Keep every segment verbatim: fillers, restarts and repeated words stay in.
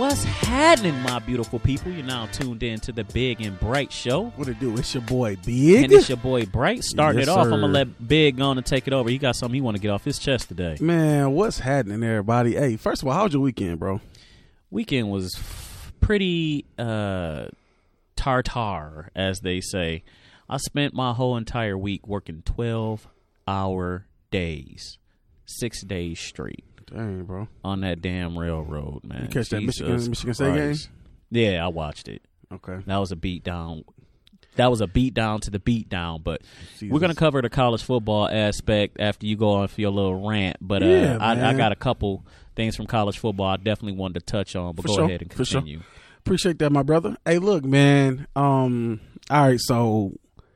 What's happening, my beautiful people? You're now tuned in to the Big and Bright Show. What it do? It's your boy Big. And it's your boy Bright. Starting Yes, it off, sir. I'm going to let Big go on and take it over. He got something he want to get off his chest today. Man, what's happening, everybody? Hey, first of all, how's your weekend, bro? Weekend was f- pretty uh, tartar, as they say. I spent my whole entire week working twelve-hour days, six days straight. Dang, bro. On that damn railroad, man. You catch that Jesus Michigan Michigan State game? Christ. Yeah, I watched it. Okay. That was a beat down. That was a beat down to the beat down. But Jesus. we're gonna cover the college football aspect after you go on for your little rant. But uh, Yeah, I, I man. got a couple things from college football I definitely wanted to touch on. But For go sure. ahead and For sure. continue. Appreciate that, my brother. Hey, look, man. Um, all right, so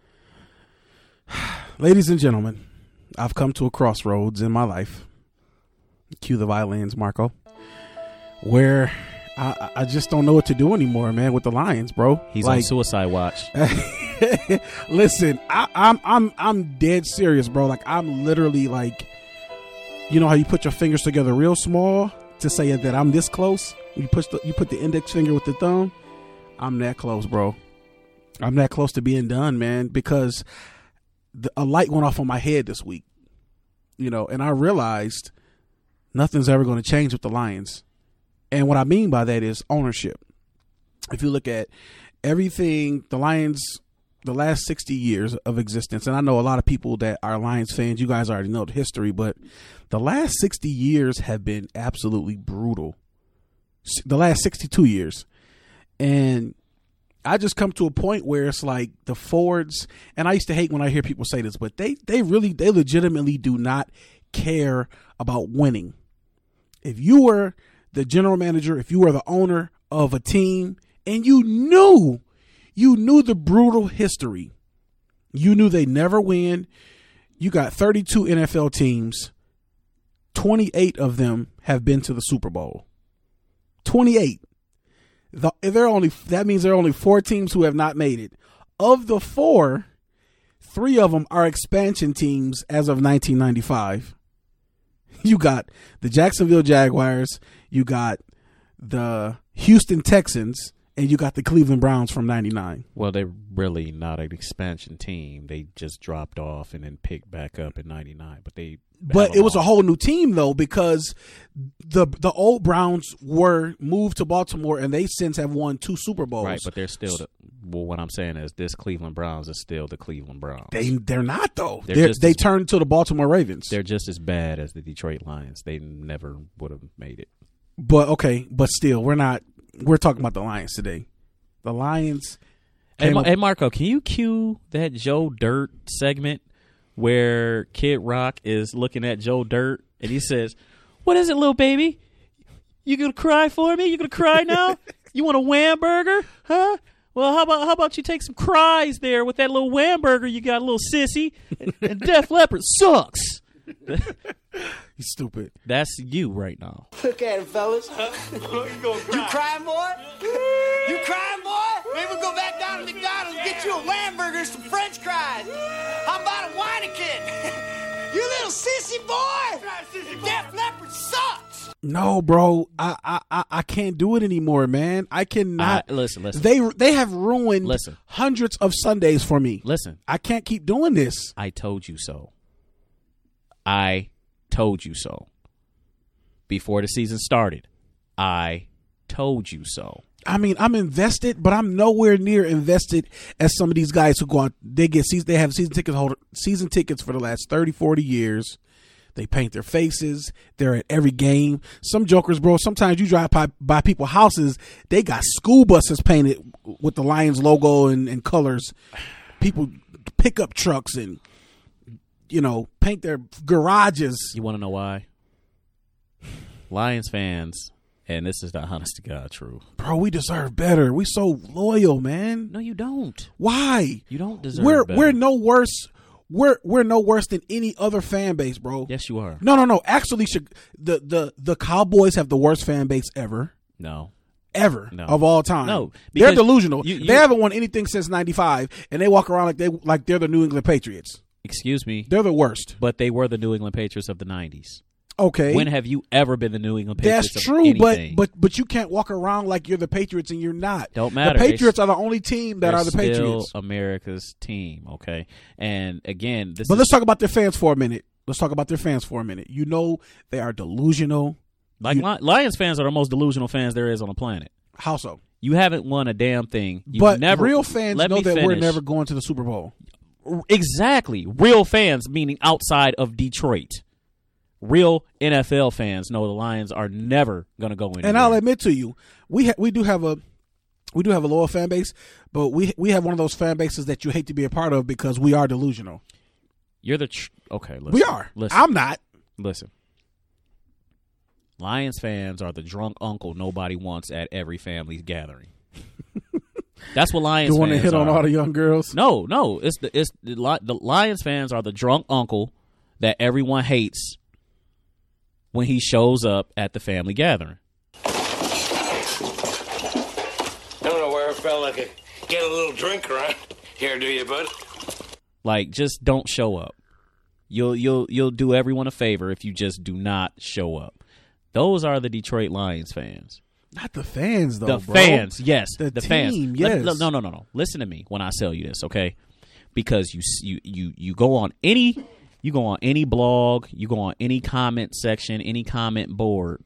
ladies and gentlemen, I've come to a crossroads in my life. Cue the violins, Marco. Where I, I just don't know what to do anymore, man, with the Lions, bro. He's like, on suicide watch. Listen, I, I'm I'm I'm dead serious, bro. Like I'm literally like, you know how you put your fingers together real small to say that I'm this close. You push the you put the index finger with the thumb. I'm that close, bro. I'm that close to being done, man. Because the, a light went off on my head this week, you know, and I realized nothing's ever going to change with the Lions. And what I mean by that is ownership. If you look at everything, the Lions, the last sixty years of existence, and I know a lot of people that are Lions fans, you guys already know the history, but the last sixty years have been absolutely brutal. The last sixty-two years. And I just come to a point where it's like the Fords, and I used to hate when I hear people say this, but they, they really, they legitimately do not care about winning. If you were the general manager, if you were the owner of a team and you knew, you knew the brutal history, you knew they never win. You got thirty-two N F L teams. twenty-eight of them have been to the Super Bowl. twenty-eight. The, there are only, that means there are only four teams who have not made it. Of the four, three of them are expansion teams as of nineteen ninety-five. You got the Jacksonville Jaguars, you got the Houston Texans, and you got the Cleveland Browns from ninety-nine. Well, they're really not an expansion team. They just dropped off and then picked back up in ninety-nine. But they, But it was a whole new team, though, because the the old Browns were moved to Baltimore, and they since have won two Super Bowls. Right, but they're still the, well, what I'm saying is this Cleveland Browns is still the Cleveland Browns. They, they're not, though. They're They're just they as- turned to the Baltimore Ravens. They're just as bad as the Detroit Lions. They never would have made it. But, okay, but still, we're not – we're talking about the Lions today. The Lions – Hey, Ma- hey, Marco, can you cue that Joe Dirt segment where Kid Rock is looking at Joe Dirt and he says, "What is it, little baby? You gonna cry for me? You gonna cry now? You want a wham burger? Huh? Well, how about how about you take some cries there with that little wham burger you got, little sissy? And, and Def Leppard sucks." He's stupid. That's you right now. Look at him, fellas. You crying, boy? You crying, boy? Maybe we'll go back down to McDonald's and get you a wham burger and some French fries. How about a Weineken? You little sissy boy! Def Leppard sucks! No, bro. I, I, I, I can't do it anymore, man. I cannot. I- listen, listen. They they have ruined Listen. hundreds of Sundays for me. Listen, I can't keep doing this. I told you so. I told you so. Before the season started, I told you so. I mean, I'm invested, but I'm nowhere near invested as some of these guys who go out. They get season, they have season ticket holder season tickets for the last thirty, forty years. They paint their faces. They're at every game. Some jokers, bro. Sometimes you drive by, by people's houses. They got school buses painted with the Lions logo and, and colors. People pickup trucks and, you know, paint their garages. You want to know why? Lions fans, and this is the honest to God truth. Bro, we deserve better. We so loyal, man. No, you don't. Why? You don't deserve We're better. we're no worse. We're we're no worse than any other fan base, bro. Yes, you are. No, no, no. Actually, Chi- the the the Cowboys have the worst fan base ever, No. ever No. of all time. No, they're because delusional. you- you- they haven't won anything since ninety-five, and they walk around like they like they're the New England Patriots. Excuse me, They're the worst. but they were the New England Patriots of the nineties. Okay. When have you ever been the New England Patriots? That's true, but anything? but but you can't walk around like you're the Patriots and you're not. Don't matter. The Patriots They, are the only team that are the still Patriots. America's team, okay? And again, this But is let's talk about their fans for a minute. Let's talk about their fans for a minute. You know they are delusional. like you, Li- Lions fans are the most delusional fans there is on the planet. How so? You haven't won a damn thing. You But never, real fans let know me that we're finish. never going to the Super Bowl. Exactly. Real fans, meaning outside of Detroit. Real N F L fans know the Lions are never going to go anywhere. And I'll admit to you, we ha- we do have a we do have a loyal fan base, but we we have one of those fan bases that you hate to be a part of because we are delusional. You're the tr- okay. Listen, We are. Listen, I'm not. listen. Lions fans are the drunk uncle nobody wants at every family gathering. That's what Lions The one fans that hit on are. all the young girls. No, no. It's the it's the, Li- the Lions fans are the drunk uncle that everyone hates when he shows up at the family gathering. I don't know where I felt like I get a little drink around here, do you, bud? Like, just don't show up. You'll you'll you'll do everyone a favor if you just do not show up. Those are the Detroit Lions fans. Not the fans, though. The bro. fans, yes, The the team, fans. yes. Let- no, no, no, no. Listen to me when I tell you this, okay? Because you you you you go on any you go on any blog, you go on any comment section, any comment board.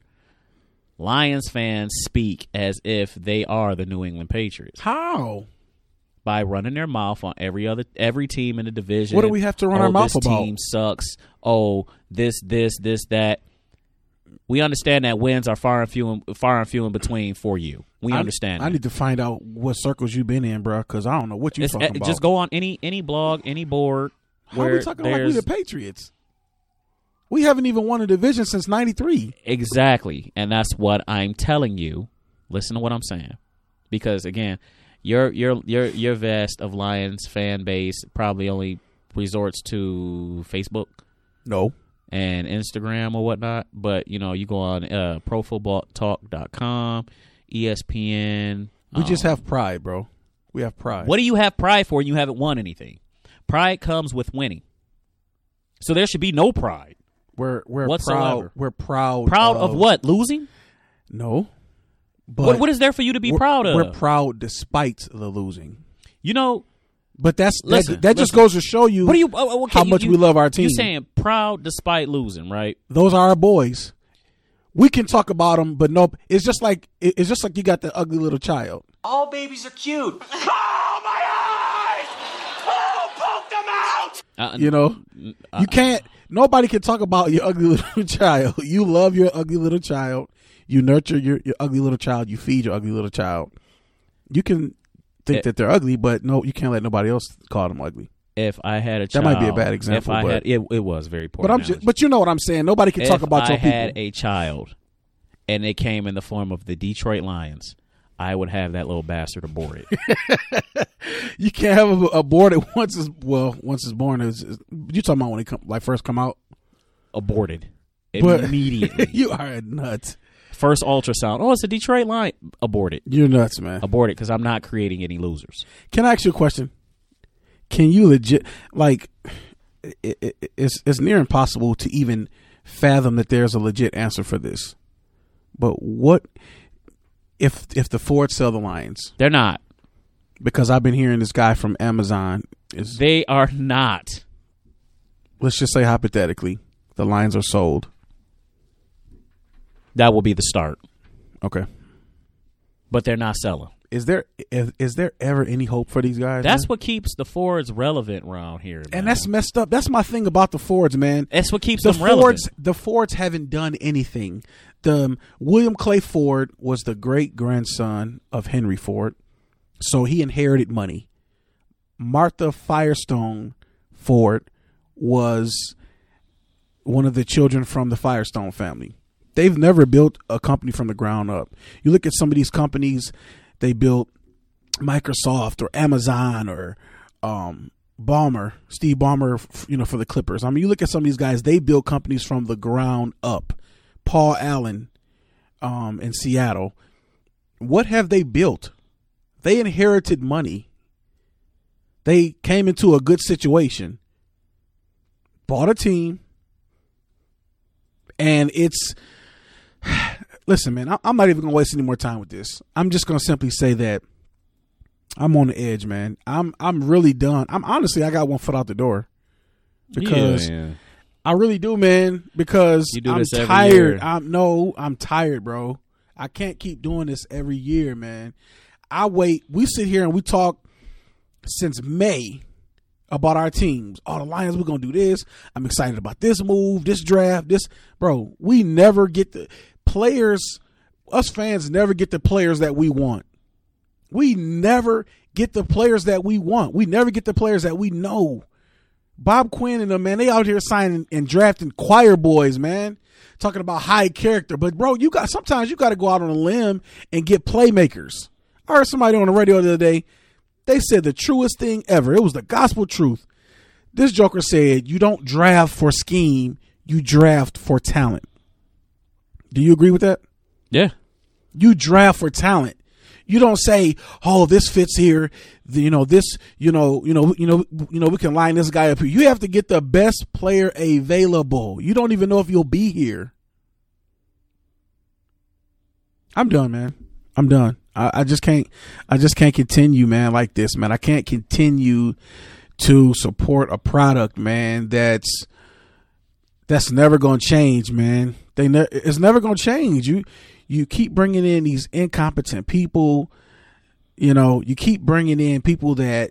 Lions fans speak as if they are the New England Patriots How? by running their mouth on every other every team in the division. What do we have to run oh, our mouth this about? Team sucks. Oh, this, this, this, that. We understand that wins are far and few, and, far and few in between for you. We I, understand. I that. need to find out what circles you've been in, bro, because I don't know what you're It's, talking uh, about. just go on any any blog, any board How where are we talking like we there's the Patriots? We haven't even won a division since ninety-three. exactly, and that's what I'm telling you. Listen to what I'm saying, because again, your your your your vast of Lions fan base probably only resorts to Facebook No. and Instagram or whatnot. But you know, you go on uh, pro football talk dot com, E S P N. We um, just have pride, bro. We have pride. What do you have pride for? And you haven't won anything. Pride comes with winning, so there should be no pride. We're we're Whatsoever. proud. We're proud. Proud of what? Losing? No. But What, what is there for you to be we're- proud of? We're proud despite the losing. You know, But that's Listen, that, that just listen. goes to show you what do you? oh, okay, how you- much you- we love our team. You're saying proud despite losing, right? Those are our boys. We can talk about them, but nope. It's just like it- it's just like you got the ugly little child. All babies are cute. Oh, my eyes! Oh, poke them out! Uh, You know, you can't. Nobody can talk about your ugly little child. You love your ugly little child. You nurture your, your ugly little child. You feed your ugly little child. You can think It- that they're ugly, but no, you can't let nobody else call them ugly. If I had a That child, might be a bad If example, I but- had, it, it was very poor. But I'm analogy. just, but you know what I'm saying. Nobody can talk if about I your people. had a child, and it came in the form of the Detroit Lions, I would have that little bastard abort it. You can't have a, a board that once is well, once it's born is. is you talking about when it come like first come out? Aborted But- immediately. You are a nut. First ultrasound. Oh, it's a Detroit Lion. Abort it. You're nuts, man. Abort it because I'm not creating any losers. Can I ask you a question? Can you legit like? It, it, it's it's near impossible to even fathom that there's a legit answer for this. But what if if the Fords sell the Lions? They're not. Because I've been hearing this guy from Amazon is. They are not. Let's just say hypothetically, the Lions are sold. That will be the start. Okay. But they're not selling. Is there is, is there ever any hope for these guys? That's man? what keeps the Fords relevant around here. Man. and that's messed up. That's my thing about the Fords, man. That's what keeps The them relevant. Fords, the Fords haven't done anything. The um, William Clay Ford was the great grandson of Henry Ford, so he inherited money. Martha Firestone Ford was one of the children from the Firestone family. They've never built a company from the ground up. You look at some of these companies, they built Microsoft or Amazon or um, Ballmer, Steve Ballmer, f- you know, for the Clippers. I mean, you look at some of these guys, they build companies from the ground up. Paul Allen um, in Seattle. What have they built? They inherited money. They came into a good situation, bought a team, And it's, listen, man, I, I'm not even going to waste any more time with this. I'm just going to simply say that I'm on the edge, man. I'm I'm really done. I'm honestly, I got one foot out the door because yeah, yeah. I really do, man. Because You do I'm this every tired. year. I'm no, I'm tired, bro. I can't keep doing this every year, man. I wait. We sit here and we talk since May about our teams. Oh, the Lions, we're gonna do this. I'm excited about this move, this draft, this, bro. We never get the players. Us fans never get the players that we want. We never get the players that we want. We never get the players that we know. Bob Quinn and them, man, they out here signing and drafting choir boys, man. Talking about high character. But, bro, you got sometimes you got to go out on a limb and get playmakers. I heard somebody on the radio the other day. They said the truest thing ever. It was the gospel truth. This joker said, you don't draft for scheme. You draft for talent. Do you agree with that? Yeah. You draft for talent. You don't say, "Oh, this fits here." The, you know this. You know. You know. You know. You know. We can line this guy up here. You have to get the best player available. You don't even know if you'll be here. I'm done, man. I'm done. I, I just can't. I just can't continue, man, like this, man. I can't continue to support a product, man. That's that's never gonna change, man. They ne- it's never gonna change. You. You keep bringing in these incompetent people, you know, you keep bringing in people that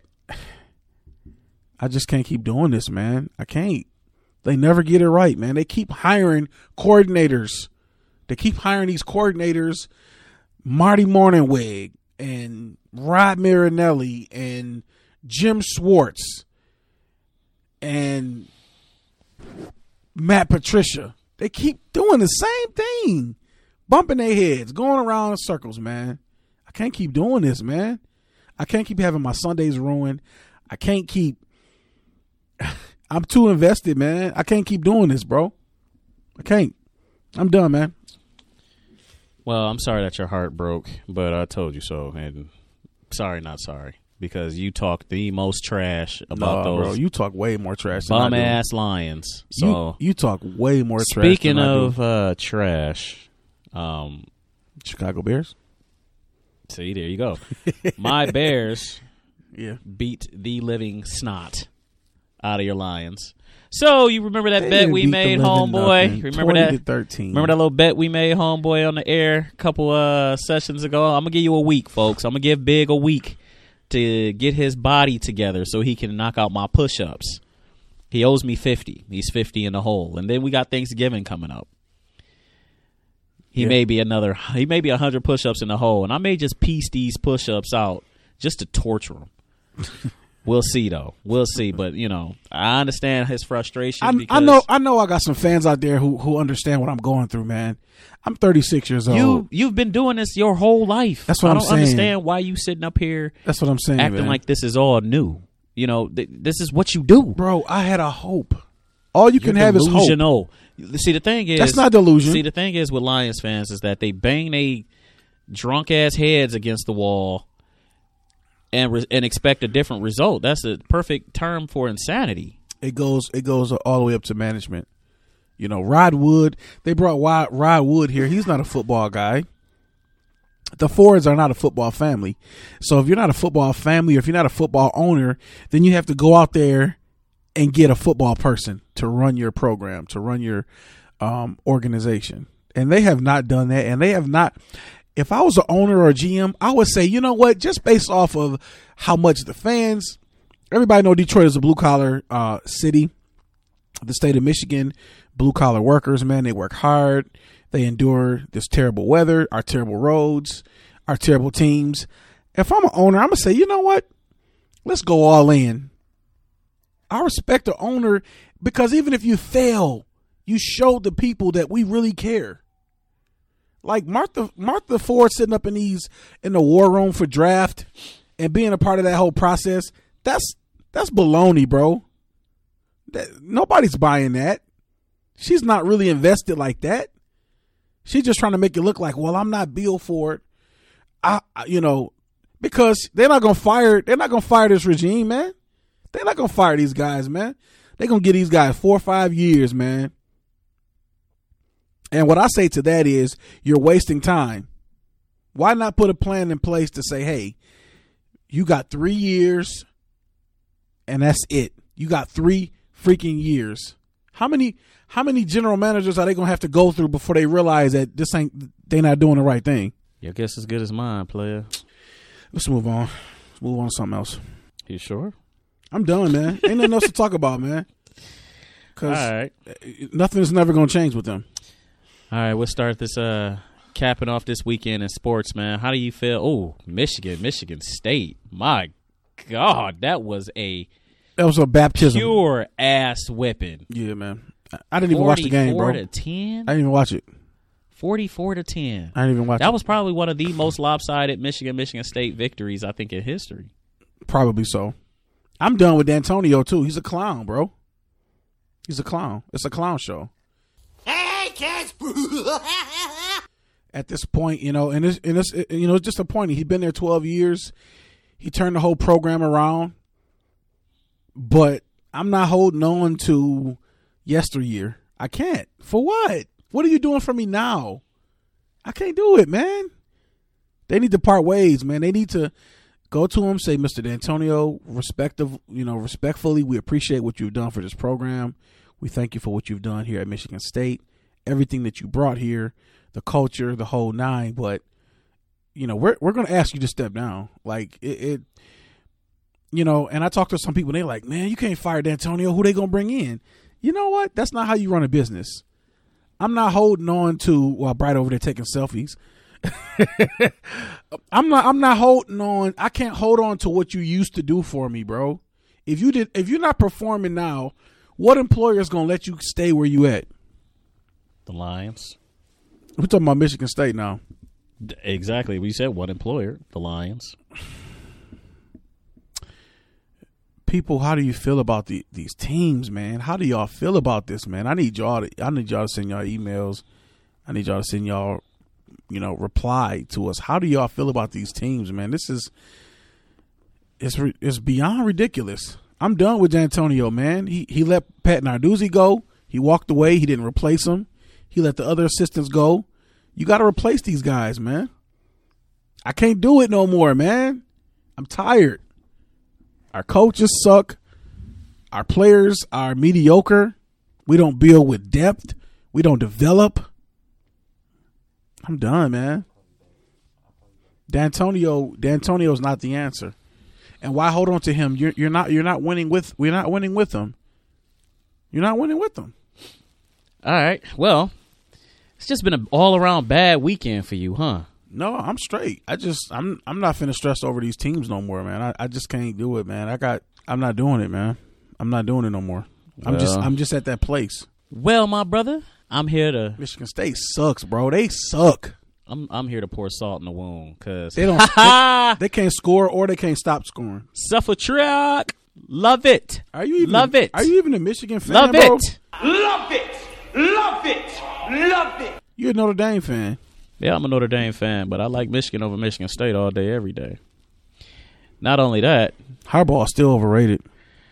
I just can't keep doing this, man. I can't. They never get it right, man. They keep hiring coordinators. They keep hiring these coordinators, Marty Morningwig and Rod Marinelli and Jim Schwartz and Matt Patricia. They keep doing the same thing. Bumping their heads, going around in circles, man. I can't keep doing this, man. I can't keep having my Sundays ruined. I can't keep. I'm too invested, man. I can't keep doing this, bro. I can't. I'm done, man. Well, I'm sorry that your heart broke, but I told you so. And sorry, not sorry, because you talk the most trash about no, those bro, you talk way more trash than bum I do. ass Lions. So you, you talk way more trash. Speaking than of I do. uh, trash. Um, Chicago Bears. See, there you go. My Bears Yeah. beat the living snot out of your Lions. So you remember that They bet didn't we beat the made, living homeboy? nothing. Remember twenty that? to thirteen. Remember that little bet we made, homeboy, on the air a couple uh, sessions ago? I'm gonna give you a week, folks. I'm gonna give Big a week to get his body together so he can knock out my push-ups. He owes me fifty. He's fifty in the hole, and then we got Thanksgiving coming up. He Yeah. may be another. He may be a hundred push-ups in the hole, and I may just piece these push-ups out just to torture him. We'll see, though. We'll see. But you know, I understand his frustration. I, because I know. I know. I got some fans out there who who understand what I'm going through, man. I'm thirty-six years old. you you've been doing this your whole life. That's what I I'm don't saying. understand why you sitting up here That's what I'm saying, acting man. like this is all new. You know, th- this is what you do. Bro, I had a hope. All you can You're have is hope. delusional. See, the thing is, That's not delusion. See, the thing is with Lions fans is that they bang they drunk ass heads against the wall and re- and expect a different result. That's a perfect term for insanity. It goes. It goes all the way up to management. You know, Rod Wood. They brought Rod, Rod Wood here. He's not a football guy. The Fords are not a football family. So if you're not a football family, or if you're not a football owner, then you have to go out there and get a football person to run your program, to run your um, organization. And they have not done that. And they have not. If I was an owner or a G M, I would say, you know what, just based off of how much the fans, everybody know Detroit is a blue collar uh, city, the state of Michigan, blue collar workers, man, they work hard. They endure this terrible weather, our terrible roads, our terrible teams. If I'm an owner, I'm going to say, you know what, let's go all in. I respect the owner because even if you fail, you showed the people that we really care. Like Martha Martha Ford sitting up in these in the war room for draft and being a part of that whole process, that's that's baloney, bro. That, nobody's buying that. She's not really invested like that. She's just trying to make it look like, well, I'm not Bill Ford. I, I you know, because they're not gonna fire they're not gonna fire this regime, man. They're not gonna fire these guys, man. They're gonna give these guys four or five years, man. And what I say to that is you're wasting time. Why not put a plan in place to say, hey, you got three years and that's it. You got three freaking years. How many how many general managers are they going to have to go through before they realize that this ain't they not doing the right thing? Your guess as good as mine, player. Let's move on. Let's move on to something else. You sure? I'm done, man. Ain't nothing else to talk about, man. Because All right. nothing is never going to change with them. All right, we'll start this uh, capping off this weekend in sports, man. How do you feel? Oh, Michigan, Michigan State. My God, that was a That was a baptism. pure ass whipping. Yeah, man. I didn't even watch the game, bro. forty-four to ten? I didn't even watch it. forty-four to ten. I didn't even watch it. That was probably one of the most lopsided Michigan Michigan State victories, I think, in history. Probably so. I'm done with D'Antonio, too. He's a clown, bro. He's a clown. It's a clown show. Hey, kids! At this point, you know, and it's, and it's you know, it's disappointing. He's been there twelve years. He turned the whole program around. But I'm not holding on to yesteryear. I can't. For what? What are you doing for me now? I can't do it, man. They need to part ways, man. They need to go to him, say, Mister D'Antonio, respective, you know, respectfully, we appreciate what you've done for this program. We thank you for what you've done here at Michigan State, everything that you brought here, the culture, the whole nine. But, you know, we're we're going to ask you to step down. Like, it, it, you know, and I talked to some people, and they're like, man, you can't fire D'Antonio. Who they going to bring in? You know what? That's not how you run a business. I'm not holding on to, while Bright over there taking selfies. I'm not I'm not holding on. I can't hold on to what you used to do for me, bro. If you did if you're not performing now, what employer is going to let you stay where you at? The Lions. We're talking about Michigan State now. D- Exactly. We said one employer, the Lions. People, how do you feel about the, these teams, man? How do y'all feel about this, man? I need y'all to I need y'all to send y'all emails. I need y'all to send y'all, you know, reply to us. How do y'all feel about these teams, man? This is it's it's beyond ridiculous. I'm done with D'Antonio, man. He he let Pat Narduzzi go. He walked away. He didn't replace him. He let the other assistants go. You got to replace these guys, man. I can't do it no more, man. I'm tired. Our coaches suck. Our players are mediocre. We don't build with depth. We don't develop. I'm done, man. D'Antonio, D'Antonio's not the answer. And why hold on to him? You're you're not you're not winning with we're not winning with him. You're not winning with them. All right. Well, it's just been an all around bad weekend for you, huh? No, I'm straight. I just I'm I'm not finna stress over these teams no more, man. I, I just can't do it, man. I got I'm not doing it, man. I'm not doing it no more. I'm just Well. I'm just at that place. Well, my brother, I'm here to Michigan State sucks, bro. They suck. I'm I'm here to pour salt in the wound because They don't they, they can't score or they can't stop scoring. Suffolk Truck, love it. Are you even love a, it? Are you even a Michigan fan, Love bro? it. Love it! Love it! Love it! You're a Notre Dame fan. Yeah, I'm a Notre Dame fan, but I like Michigan over Michigan State all day, every day. Not only that, Harbaugh's still overrated.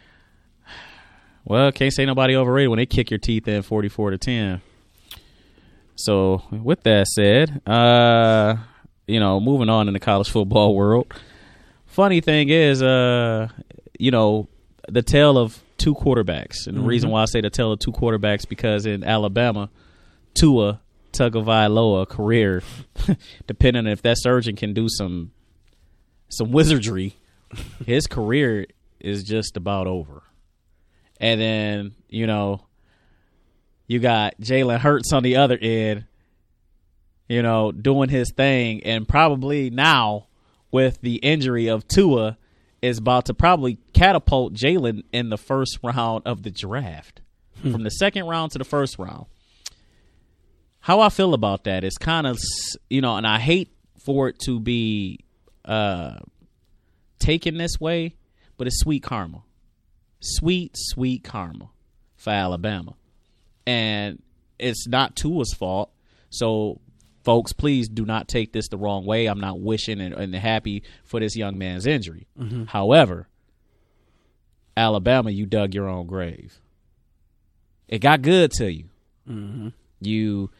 well, can't say nobody overrated when they kick your teeth in forty-four to ten. So, with that said, uh, you know, moving on in the college football world. Funny thing is, uh, you know, the tale of two quarterbacks. And the Mm-hmm. reason why I say the tale of two quarterbacks because in Alabama, Tua Tagovailoa career, depending on if that surgeon can do some some wizardry, his career is just about over. And then, you know, you got Jalen Hurts on the other end, you know, doing his thing, and probably now with the injury of Tua is about to probably catapult Jalen in the first round of the draft, from the second round to the first round. How I feel about that is kind of, you know, and I hate for it to be uh, taken this way, but it's sweet karma. Sweet, sweet karma for Alabama. And it's not Tua's fault. So, folks, please do not take this the wrong way. I'm not wishing and, and happy for this young man's injury. Mm-hmm. However, Alabama, you dug your own grave. It got good to you. Mm-hmm. You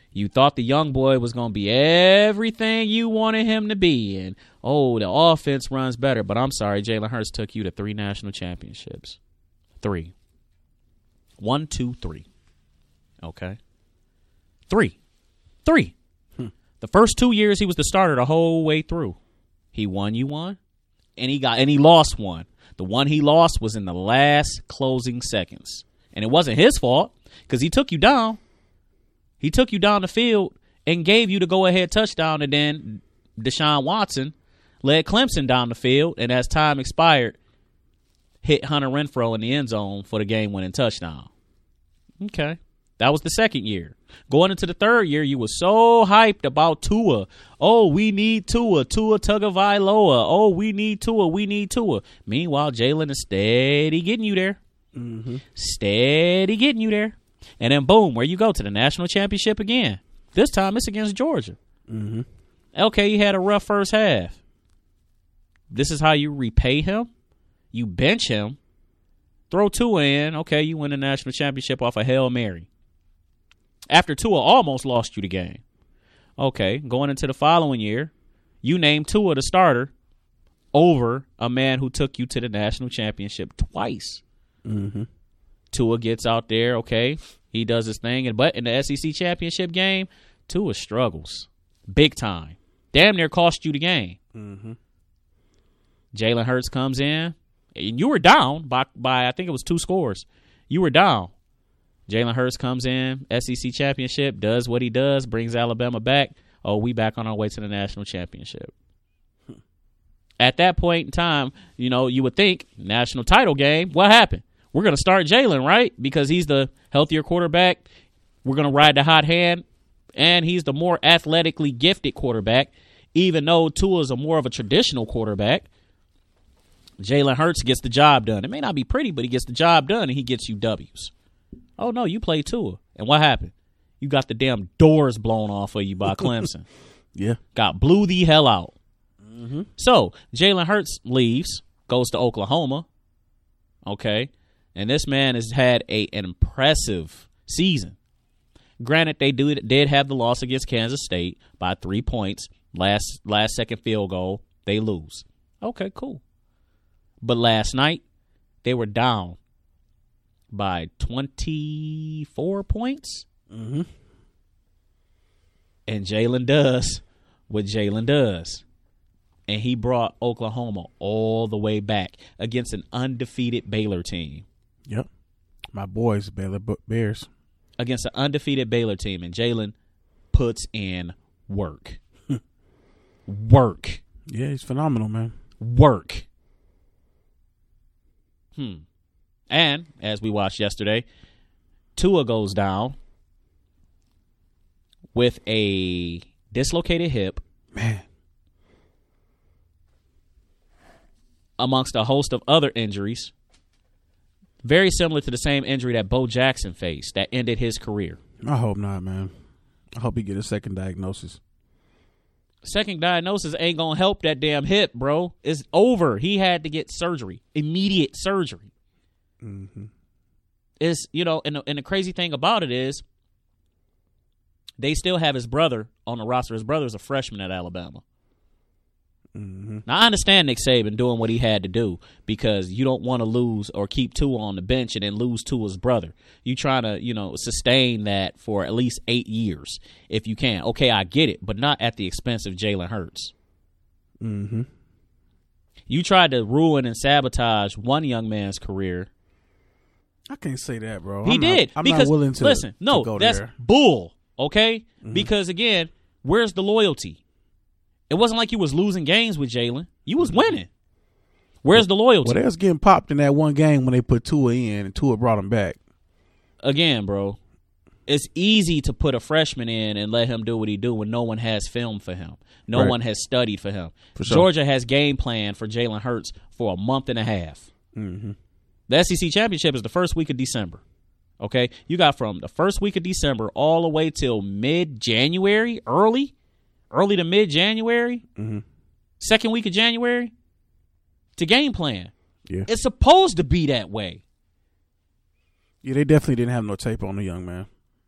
You thought the young boy was going to be everything you wanted him to be. And, oh, the offense runs better. But I'm sorry, Jalen Hurts took you to three national championships. Three. One, two, three. Okay. Three. Three. Hmm. The first two years he was the starter the whole way through. He won you one, and he got and he lost one. The one he lost was in the last closing seconds. And it wasn't his fault because he took you down. He took you down the field and gave you the go-ahead touchdown, and then Deshaun Watson led Clemson down the field, and as time expired, hit Hunter Renfrow in the end zone for the game-winning touchdown. Okay. That was the second year. Going into the third year, you were so hyped about Tua. Oh, we need Tua. Tua Tagovailoa. Oh, we need Tua. We need Tua. Meanwhile, Jalen is steady getting you there. Mm-hmm. Steady getting you there. And then, boom, where you go? To the national championship again. This time, it's against Georgia. Mm-hmm. Okay, you had a rough first half. This is how you repay him? You bench him. Throw Tua in. Okay, you win the national championship off a Hail Mary. After Tua almost lost you the game. Okay, going into the following year, you named Tua the starter over a man who took you to the national championship twice. Mm-hmm. Tua gets out there, okay, he does his thing, and but in the S E C championship game, Tua struggles big time. Damn near cost you the game. Mm-hmm. Jalen Hurts comes in, and you were down by, by I think it was two scores. You were down. Jalen Hurts comes in, S E C championship, does what he does, brings Alabama back. Oh, we back on our way to the national championship. Hmm. At that point in time, you know, you would think, national title game, what happened? We're going to start Jalen, right? Because he's the healthier quarterback. We're going to ride the hot hand, and he's the more athletically gifted quarterback, even though Tua is a more of a traditional quarterback. Jalen Hurts gets the job done. It may not be pretty, but he gets the job done, and he gets you W's. Oh, no, you played Tua. And what happened? You got the damn doors blown off of you by Clemson. Yeah. Got blew the hell out. Mm-hmm. So, Jalen Hurts leaves, goes to Oklahoma. Okay. And this man has had a, an impressive season. Granted, they do, did have the loss against Kansas State by three points. Last, last second field goal, they lose. Okay, cool. But last night, they were down by twenty-four points. Mm-hmm. And Jalen does what Jalen does. And he brought Oklahoma all the way back against an undefeated Baylor team. Yep. My boys, Baylor Bears. Against an undefeated Baylor team. And Jalen puts in work. Work. Yeah, he's phenomenal, man. Work. Hmm. And, as we watched yesterday, Tua goes down with a dislocated hip. Man. Amongst a host of other injuries. Very similar to the same injury that Bo Jackson faced that ended his career. I hope not, man. I hope he get a second diagnosis. Second diagnosis ain't going to help that damn hip, bro. It's over. He had to get surgery. Immediate surgery. Mm-hmm. Is you know, and the, and the crazy thing about it is, they still have his brother on the roster. His brother's a freshman at Alabama. Mm-hmm. Now I understand Nick Saban doing what he had to do because you don't want to lose or keep Tua on the bench and then lose Tua's brother. You trying to you know sustain that for at least eight years if you can. Okay, I get it, but not at the expense of Jalen Hurts. Mm-hmm. You tried to ruin and sabotage one young man's career. I can't say that, bro. He I'm did. Not, I'm because, not willing to listen, no, to go that's there. bull, okay? Mm-hmm. Because, again, where's the loyalty? It wasn't like you was losing games with Jalen. You was winning. Where's the loyalty? Well, they was getting popped in that one game when they put Tua in and Tua brought him back. Again, bro, it's easy to put a freshman in and let him do what he do when no one has film for him. No right. one has studied for him. For sure. Georgia has game plan for Jalen Hurts for a month and a half. Mm-hmm. The S E C championship is the first week of December. Okay? You got from the first week of December all the way till mid-January, early, early to mid-January, mm-hmm. second week of January, to game plan. Yeah. It's supposed to be that way. Yeah, they definitely didn't have no tape on the young man.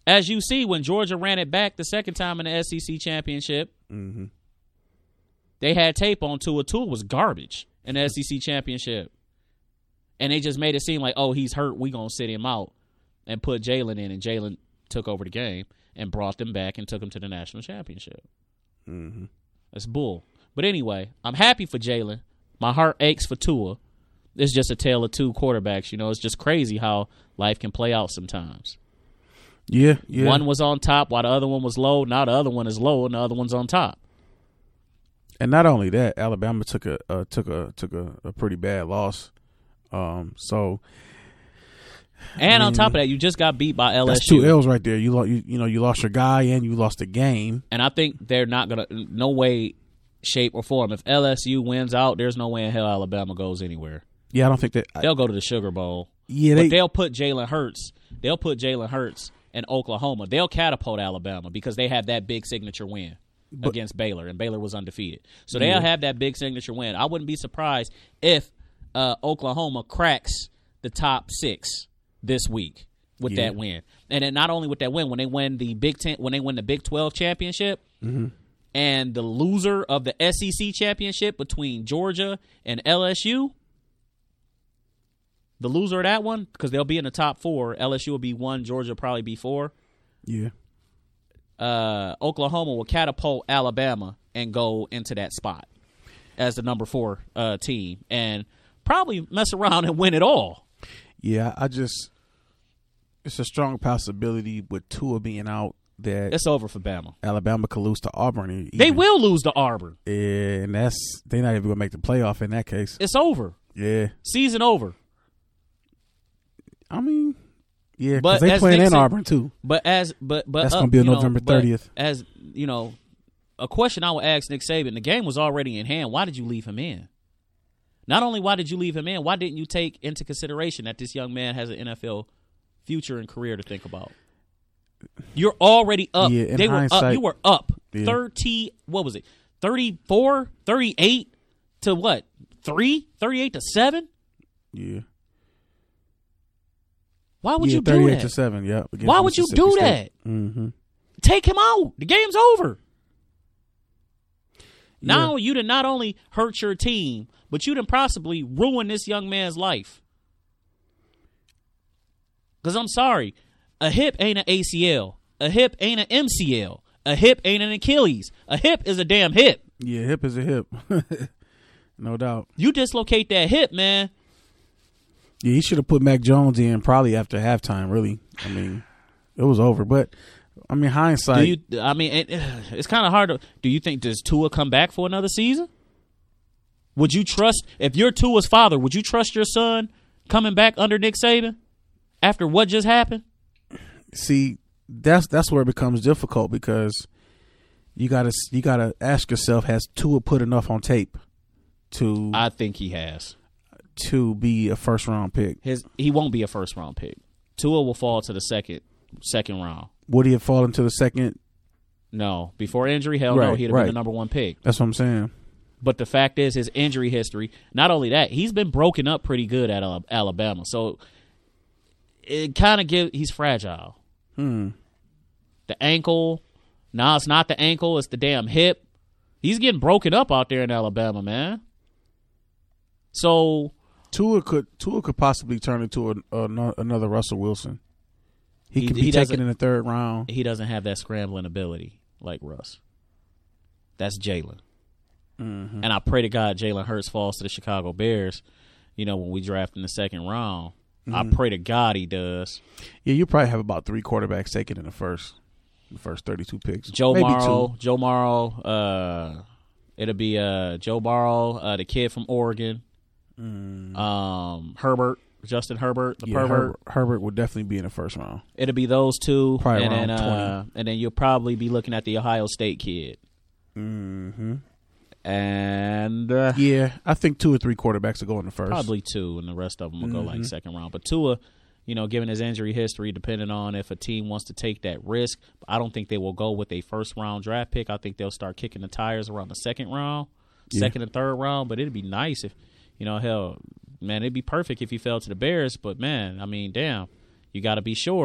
As you see, when Georgia ran it back the second time in the S E C championship, mm-hmm. they had tape on Tua. Tua was garbage in the S E C championship. And they just made it seem like, oh, he's hurt. We going to sit him out and put Jalen in. And Jalen took over the game and brought them back and took them to the national championship. Mm-hmm. That's bull. But anyway, I'm happy for Jalen. My heart aches for Tua. It's just a tale of two quarterbacks. You know, it's just crazy how life can play out sometimes. Yeah, yeah. One was on top while the other one was low. Now the other one is low and the other one's on top. And not only that, Alabama took a uh, took a took a, a pretty bad loss. Um, so, and I mean, on top of that, you just got beat by L S U. That's two L's right there. You, lo- you you know you lost your guy and you lost the game. And I think they're not gonna, no way, shape or form. If L S U wins out, there's no way in hell Alabama goes anywhere. Yeah, I don't think that they'll go to the Sugar Bowl. Yeah, but they, they'll put Jalen Hurts. They'll put Jalen Hurts in Oklahoma. They'll catapult Alabama because they have that big signature win but, against Baylor, and Baylor was undefeated. So they'll yeah. have that big signature win. I wouldn't be surprised if uh, Oklahoma cracks the top six this week with yeah. that win. And then not only with that win, when they win the Big Ten, when they win the Big twelve championship, mm-hmm. and the loser of the S E C championship between Georgia and L S U. The loser of that one, because they'll be in the top four. L S U will be one. Georgia will probably be four. Yeah. Uh, Oklahoma will catapult Alabama and go into that spot as the number four uh, team and probably mess around and win it all. Yeah, I just – it's a strong possibility with Tua being out that – it's over for Bama. Alabama could lose to Auburn. Even. They will lose to Auburn. Yeah, and that's – they're not even going to make the playoff in that case. It's over. Yeah. Season over. I mean, yeah, because they playing in Auburn too. But as but but that's uh, gonna be on know, November thirtieth. As you know, a question I would ask Nick Saban: the game was already in hand. Why did you leave him in? Not only why did you leave him in, why didn't you take into consideration that this young man has an N F L future and career to think about? You're already up. Yeah, in they hindsight, were up. You were up. Yeah. thirty. What was it? thirty-four, thirty-eight to what? Three? thirty-eight to seven? Yeah. Why would yeah, you do that? thirty-eight to seven, yeah. Why would you do State. that? Mm-hmm. Take him out. The game's over. Yeah. Now you done not only hurt your team, but you done possibly ruin this young man's life. Because I'm sorry, a hip ain't an A C L. A hip ain't an M C L. A hip ain't an Achilles. A hip is a damn hip. Yeah, hip is a hip. No doubt. You dislocate that hip, man. Yeah, he should have put Mac Jones in probably after halftime, really. I mean, it was over. But, I mean, hindsight. Do you, I mean, it, it's kind of hard to. Do you think, does Tua come back for another season? Would you trust, if you're Tua's father, would you trust your son coming back under Nick Saban after what just happened? See, that's that's where it becomes difficult because you gotta you gotta ask yourself: has Tua put enough on tape to? I think he has. To be a first round pick. His he won't be a first round pick. Tua will fall to the second second round. Would he have fallen to the second? No, before injury, hell right, no, he'd have right. been the number one pick. That's what I'm saying. But the fact is, his injury history. Not only that, he's been broken up pretty good at Alabama. So it kind of give he's fragile. Hmm. The ankle. Nah, it's not the ankle. It's the damn hip. He's getting broken up out there in Alabama, man. So. Tua could Tua could possibly turn into a, a, another Russell Wilson. He, he could be he taken in the third round. He doesn't have that scrambling ability like Russ. That's Jalen. Mm-hmm. And I pray to God Jalen Hurts falls to the Chicago Bears, you know, when we draft in the second round. Mm-hmm. I pray to God he does. Yeah, you probably have about three quarterbacks taken in the first the first thirty-two picks. Joe Maybe Morrow. two. Joe Morrow. Uh, it'll be uh, Joe Burrow, uh, the kid from Oregon. Mm. Um, Herbert, Justin Herbert, the yeah, pervert. Herbert, Herbert would definitely be in the first round. It'll be those two, probably and around then uh, and then you'll probably be looking at the Ohio State kid. Mm-hmm. And uh, yeah, I think two or three quarterbacks will go in the first. Probably two, and the rest of them will mm-hmm. go like second round. But Tua, you know, given his injury history, depending on if a team wants to take that risk, I don't think they will go with a first round draft pick. I think they'll start kicking the tires around the second round, yeah. second and third round. But it'd be nice if, you know, hell. Man, it'd be perfect if he fell to the Bears, but, man, I mean, damn, you got to be sure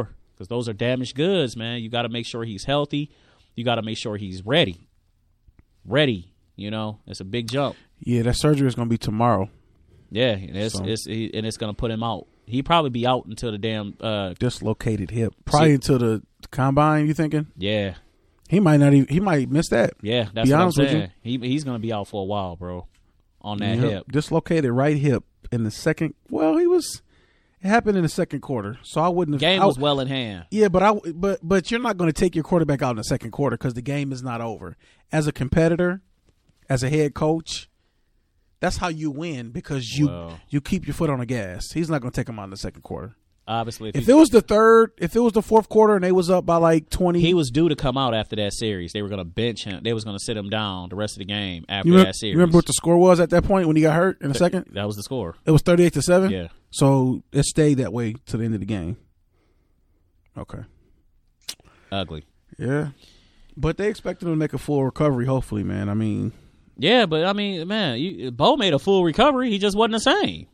because those are damaged goods, man. You got to make sure he's healthy. You got to make sure he's ready. Ready, you know. It's a big jump. Yeah, that surgery is going to be tomorrow. Yeah, and it's, so. it's, he, and it's going to put him out. He'd probably be out until the damn uh, dislocated hip. Probably see, until the combine. You thinking? Yeah, he might not even. He might miss that. Yeah, that's be what I'm saying. He he's going to be out for a while, bro. On that yep. hip, dislocated right hip in the second. Well, he was. It happened in the second quarter, so I wouldn't have. Game I, was well in hand. Yeah, but I but but you're not going to take your quarterback out in the second quarter because the game is not over. As a competitor, as a head coach. That's how you win because you well, you keep your foot on the gas. He's not going to take him out in the second quarter. Obviously, if, if it was the third, if it was the fourth quarter and they was up by like twenty, he was due to come out after that series. They were going to bench him. They was going to sit him down the rest of the game after you remember, that series. You remember what the score was at that point when he got hurt in the second? That was the score. It was thirty-eight to seven. Yeah. So it stayed that way to the end of the game. Okay. Ugly. Yeah, but they expected him to make a full recovery. Hopefully, man. I mean. Yeah, but I mean, man, you, Bo made a full recovery. He just wasn't the same.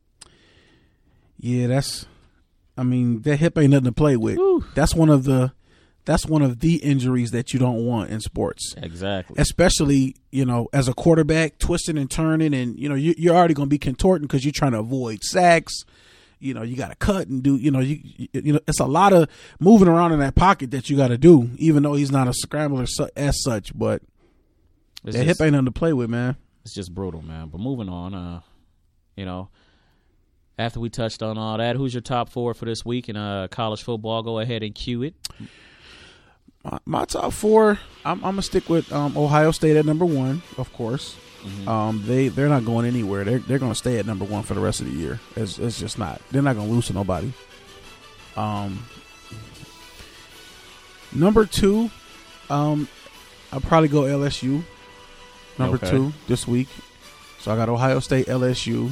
Yeah, that's. I mean, that hip ain't nothing to play with. Whew. That's one of the. That's one of the injuries that you don't want in sports. Exactly. Especially, you know, as a quarterback, twisting and turning, and you know, you, you're already going to be contorting because you're trying to avoid sacks. You know, you got to cut and do. You know, you you know, it's a lot of moving around in that pocket that you got to do. Even though he's not a scrambler as such, but. It's that just, hip ain't nothing to play with, man. It's just brutal, man. But moving on, uh, you know, after we touched on all that, who's your top four for this week in uh, college football? Go ahead and cue it. My, my top four, I'm, I'm gonna stick with um, Ohio State at number one, of course. Mm-hmm. Um, they they're not going anywhere. They're they're gonna stay at number one for the rest of the year. It's, it's just not. They're not gonna lose to nobody. Um, number two, um, I'll probably go L S U. Number okay. two this week. So I got Ohio State, L S U.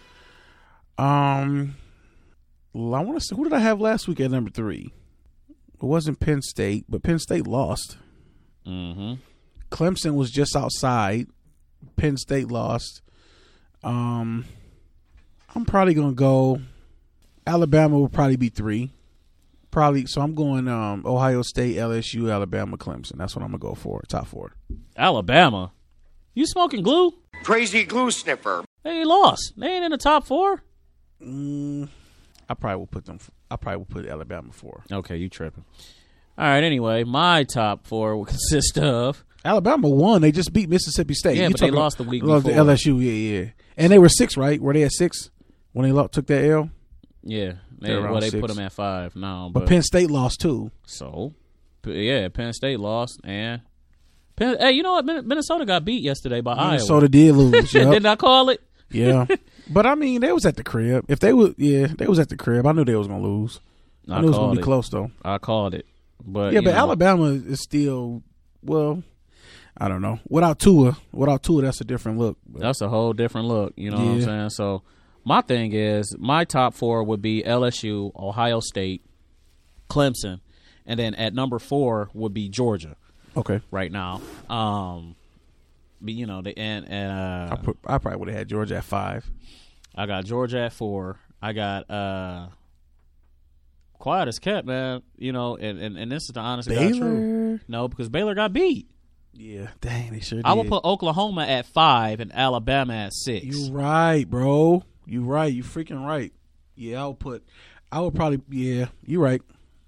Um, I want to see, who did I have last week at number three? It wasn't Penn State, but Penn State lost. Mm-hmm. Clemson was just outside. Penn State lost. Um, I'm probably going to go. Alabama will probably be three. Probably. So I'm going um, Ohio State, L S U, Alabama, Clemson. That's what I'm going to go for. Top four. Alabama? You smoking glue? Crazy glue sniffer. They lost. They ain't in the top four. Mm, I probably will put them. I probably will put Alabama four. Okay, you tripping. All right. Anyway, my top four will consist of Alabama won. They just beat Mississippi State. Yeah, you but they lost the week lost before. To L S U. Yeah, yeah. And they were six, right? Were they at six when they lost, took that L? Yeah. They, well, they six. Put them at five now. But, but Penn State lost too. So, yeah, Penn State lost and. Penn, hey, you know what? Minnesota got beat yesterday by Minnesota Iowa. Minnesota did lose. Yep. Didn't I call it? Yeah, but I mean, they was at the crib. If they was, yeah, they was at the crib. I knew they was gonna lose. I, I knew it was gonna be it. close though. I called it, but yeah, but know. Alabama is still well. I don't know. Without Tua, without Tua, that's a different look. But. That's a whole different look. You know yeah. what I'm saying? So my thing is, my top four would be L S U, Ohio State, Clemson, and then at number four would be Georgia. Okay. Right now, um, but you know, the and and uh, I, put, I probably would have had Georgia at five. I got Georgia at four. I got uh, quiet as kept, man. You know, and, and, and this is the honest to God truth. No, because Baylor got beat. Yeah, dang, they sure did. I would put Oklahoma at five and Alabama at six. You right, bro. You right. You freaking right. Yeah, I would put. I would probably. Yeah, you right.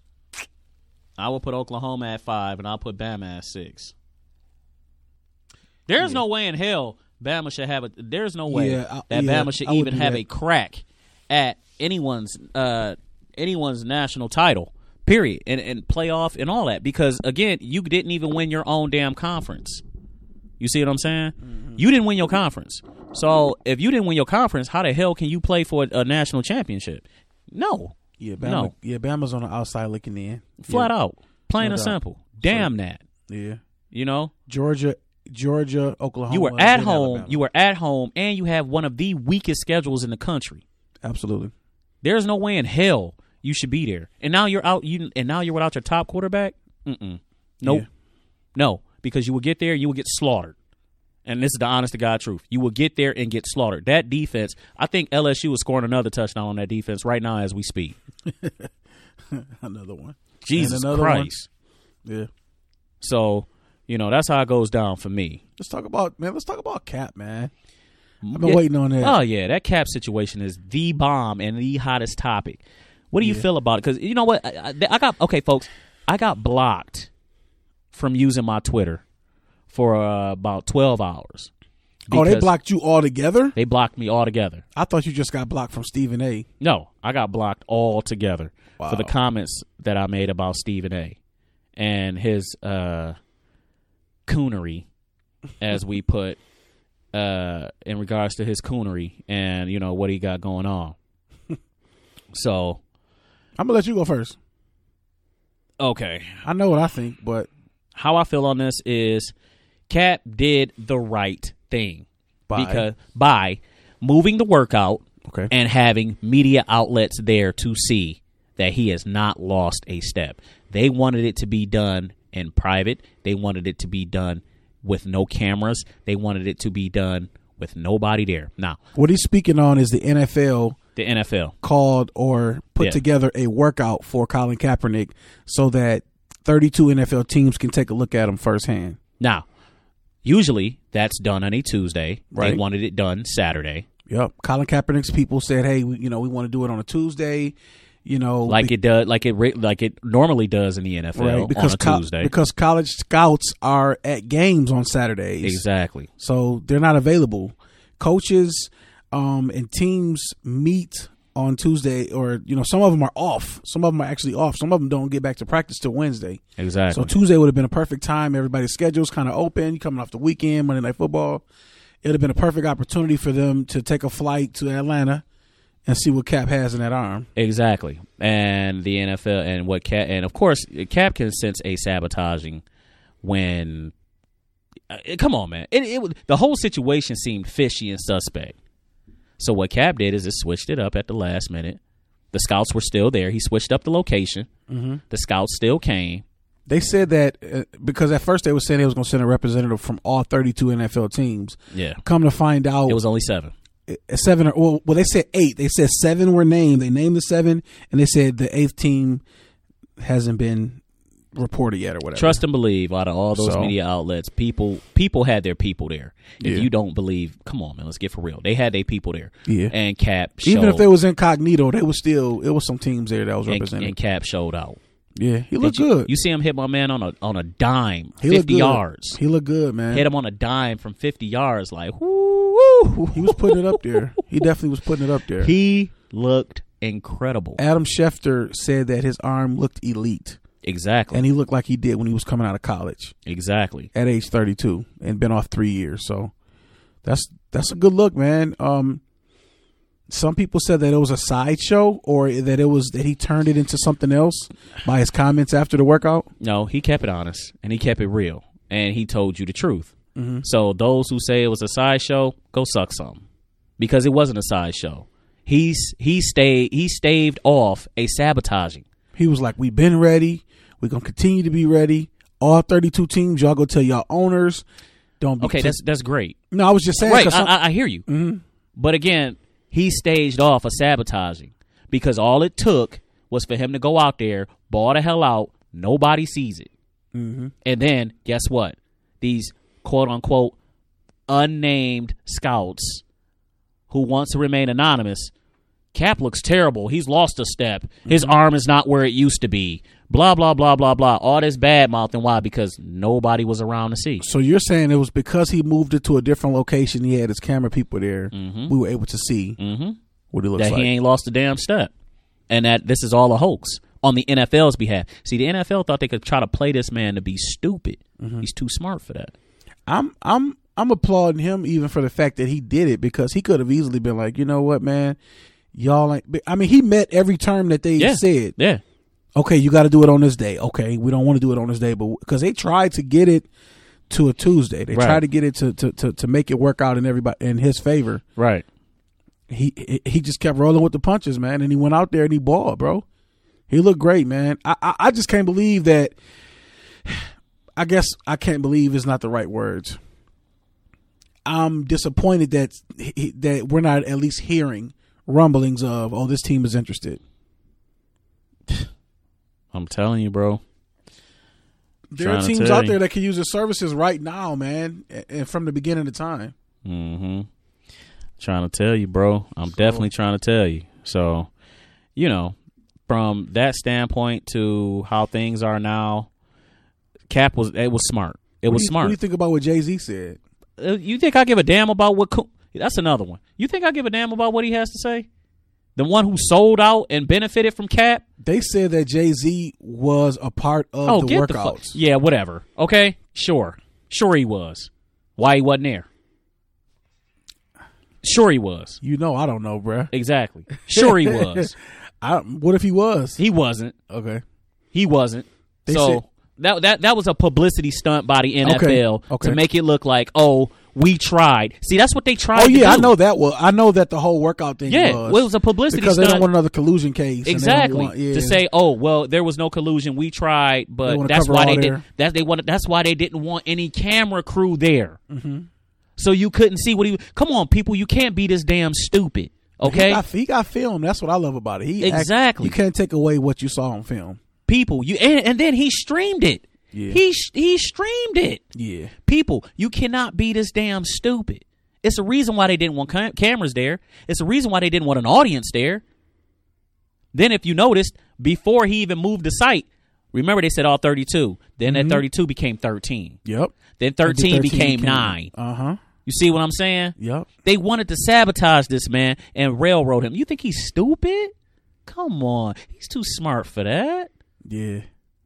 I will put Oklahoma at five, and I'll put Bama at six. There's yeah. no way in hell Bama should have a. There's no way yeah, I, that yeah, Bama should even have that. a crack at anyone's uh, anyone's national title. Period, and and playoff and all that. Because again, you didn't even win your own damn conference. You see what I'm saying? Mm-hmm. You didn't win your conference. So if you didn't win your conference, how the hell can you play for a, a national championship? No. Yeah, Bama, no. yeah, Bama's on the outside looking in. Flat yeah. out. Plain no and doubt. simple. Damn so, that. Yeah. You know? Georgia, Georgia, Oklahoma. You were at home. Alabama. You were at home, and you have one of the weakest schedules in the country. Absolutely. There's no way in hell you should be there. And now you're out. You and now you're without your top quarterback. Mm-mm. Nope. Yeah. No, because you will get there, you will get slaughtered. And this is the honest to God truth. You will get there and get slaughtered. That defense, I think L S U is scoring another touchdown on that defense right now as we speak. Another one. Jesus another Christ. One. Yeah. So, you know, that's how it goes down for me. Let's talk about man. Let's talk about Cap, man. I've been Yeah. waiting on that. Oh, yeah. That Cap situation is the bomb and the hottest topic. What do you Yeah. feel about it? Because, you know what? I, I, I got, okay, folks, I got blocked from using my Twitter for uh, about twelve hours. Oh, they because blocked you altogether? They blocked me altogether. I thought you just got blocked from Stephen A. No, I got blocked altogether Wow. for the comments that I made about Stephen A. and his uh, coonery, as we put, uh, in regards to his coonery and, you know, what he got going on. So, I'm gonna let you go first. okay. I know what I think, but How I feel on this is Cap did the right thing. By? Because by moving the workout Okay. and having media outlets there to see that he has not lost a step. They wanted it to be done in private. They wanted it to be done with no cameras. They wanted it to be done with nobody there. Now, what he's speaking on is the N F L the N F L. called or put Yeah. together a workout for Colin Kaepernick so that thirty-two N F L teams can take a look at him firsthand. Now, usually that's done on a Tuesday. They Right. wanted it done Saturday. Yep. Colin Kaepernick's people said, "Hey, we, you know, we want to do it on a Tuesday." You know, Like be- it does, like it, re- like it normally does in the N F L right because on a co- Tuesday. because college scouts are at games on Saturdays. Exactly. So they're not available. Coaches um, and teams meet on Tuesday, or you know, some of them are off. Some of them are actually off. Some of them don't get back to practice till Wednesday. Exactly. So Tuesday would have been a perfect time. Everybody's schedule's kind of open. You coming off the weekend, Monday Night Football. It would have been a perfect opportunity for them to take a flight to Atlanta and see what Cap has in that arm. Exactly. And the N F L and what Cap, and of course, Cap can sense a sabotaging when. Uh, come on, man! It, it was- the whole situation seemed fishy and suspect. So what Cap did is it switched it up at the last minute. The scouts were still there. He switched up the location. Mm-hmm. The scouts still came. They said that uh, because at first they were saying they was going to send a representative from all thirty-two N F L teams. Yeah, Come to find out, it was only seven. seven or well, well, they said eight. They said seven were named. They named the seven, and they said the eighth team hasn't been reported yet or whatever. Trust and believe. Out of all those So- media outlets, people people had their people there. If Yeah. you don't believe, come on, man, let's get for real. They had their people there. Yeah. And Cap Even showed, if they was incognito, they was still it was some teams there that was and, represented. and Cap showed out. yeah, he looked Did you, good. You see him hit my man on a on a dime, he looked fifty good. yards. He looked good, man. Hit him on a dime from fifty yards, like whoo, woo. He was putting it up there. He definitely was putting it up there. He looked incredible. Adam Schefter said that his arm looked elite, Exactly. and he looked like he did when he was coming out of college exactly. at age thirty-two and been off three years. So that's that's a good look, man. Um, some people said that it was a sideshow or that it was that he turned it into something else by his comments after the workout. No, he kept it honest and he kept it real and he told you the truth. Mm-hmm. So those who say it was a sideshow, go suck some, because it wasn't a sideshow. He's he stayed he staved off a sabotaging. He was like, "We've been ready. We're gonna continue to be ready. All thirty-two teams, y'all go tell y'all owners, don't be." Okay, t-" that's that's great. no. I was just saying, Right, 'cause I, some- I, I hear you. Mhm. But again, he staged off a sabotaging because all it took was for him to go out there, ball the hell out, nobody sees it. Mm-hmm. And then, guess what? These quote-unquote unnamed scouts who wants to remain anonymous, Cap looks terrible. He's lost a step. His arm is not where it used to be. Blah, blah, blah, blah, blah. All this bad mouthing. Why? Because nobody was around to see. So you're saying it was because he moved it to a different location. He had his camera people there. Mhm. We were able to see Mm-hmm. what he looks That like. he ain't lost a damn step. And that this is all a hoax on the N F L's behalf. See, the N F L thought they could try to play this man to be stupid. Mm-hmm. He's too smart for that. I'm I'm I'm applauding him even for the fact that he did it, because he could have easily been like, you know what, man, y'all ain't. I mean, he met every term that they Yeah. said. Yeah. Okay, you got to do it on this day. Okay, we don't want to do it on this day, but because they tried to get it to a Tuesday, they Right. tried to get it to, to to to make it work out in everybody in his favor. Right. He he just kept rolling with the punches, man, and he went out there and he balled, bro. He looked great, man. I I, I just can't believe that. I guess I can't believe is not the right words. I'm disappointed that he, that we're not at least hearing rumblings of, oh, this team is interested. I'm telling you, bro. There are teams out there that can use his services right now, man, and from the beginning of time. Mm-hmm. Trying to tell you, bro. I'm so, definitely trying to tell you. So, you know, from that standpoint to how things are now, Cap was it was smart. It was you, smart. What do you think about what Jay-Z said? Uh, you think I give a damn about what? That's another one. You think I give a damn about what he has to say? The one who sold out and benefited from Cap? They said that Jay-Z was a part of oh, the get workouts. The fu- yeah, whatever. Okay, sure. Sure he was. Why he wasn't there? Sure he was. You know I don't know, bruh. Exactly. Sure he was. I, what if he was? He wasn't. Okay. He wasn't. They so said- that that that was a publicity stunt by the N F L okay. Okay. to make it look like, oh, we tried. See, that's what they tried oh, to yeah, do. I know that. Well, I know that the whole workout thing yeah, was. Well, it was a publicity because stunt. Because they don't want another collusion case. Exactly. Want, yeah. To say, oh, well, there was no collusion. We tried, but that's why they did. That they wanted. That's why they didn't want any camera crew there. Mm-hmm. So you couldn't see what he. Come on, people, you can't be this damn stupid. Okay, he got, he got film. That's what I love about it. He exactly. Act, you can't take away what you saw on film. People, you and, and then he streamed it. Yeah. He he streamed it. Yeah. People, you cannot be this damn stupid. It's a reason why they didn't want cam- cameras there. It's a reason why they didn't want an audience there. Then if you noticed, before he even moved the site, remember they said all thirty-two. Then mm-hmm. that thirty-two became thirteen. Yep. Then thirteen, thirteen became, became nine. Uh-huh. You see what I'm saying? Yep. They wanted to sabotage this man and railroad him. You think he's stupid? Come on. He's too smart for that. Yeah.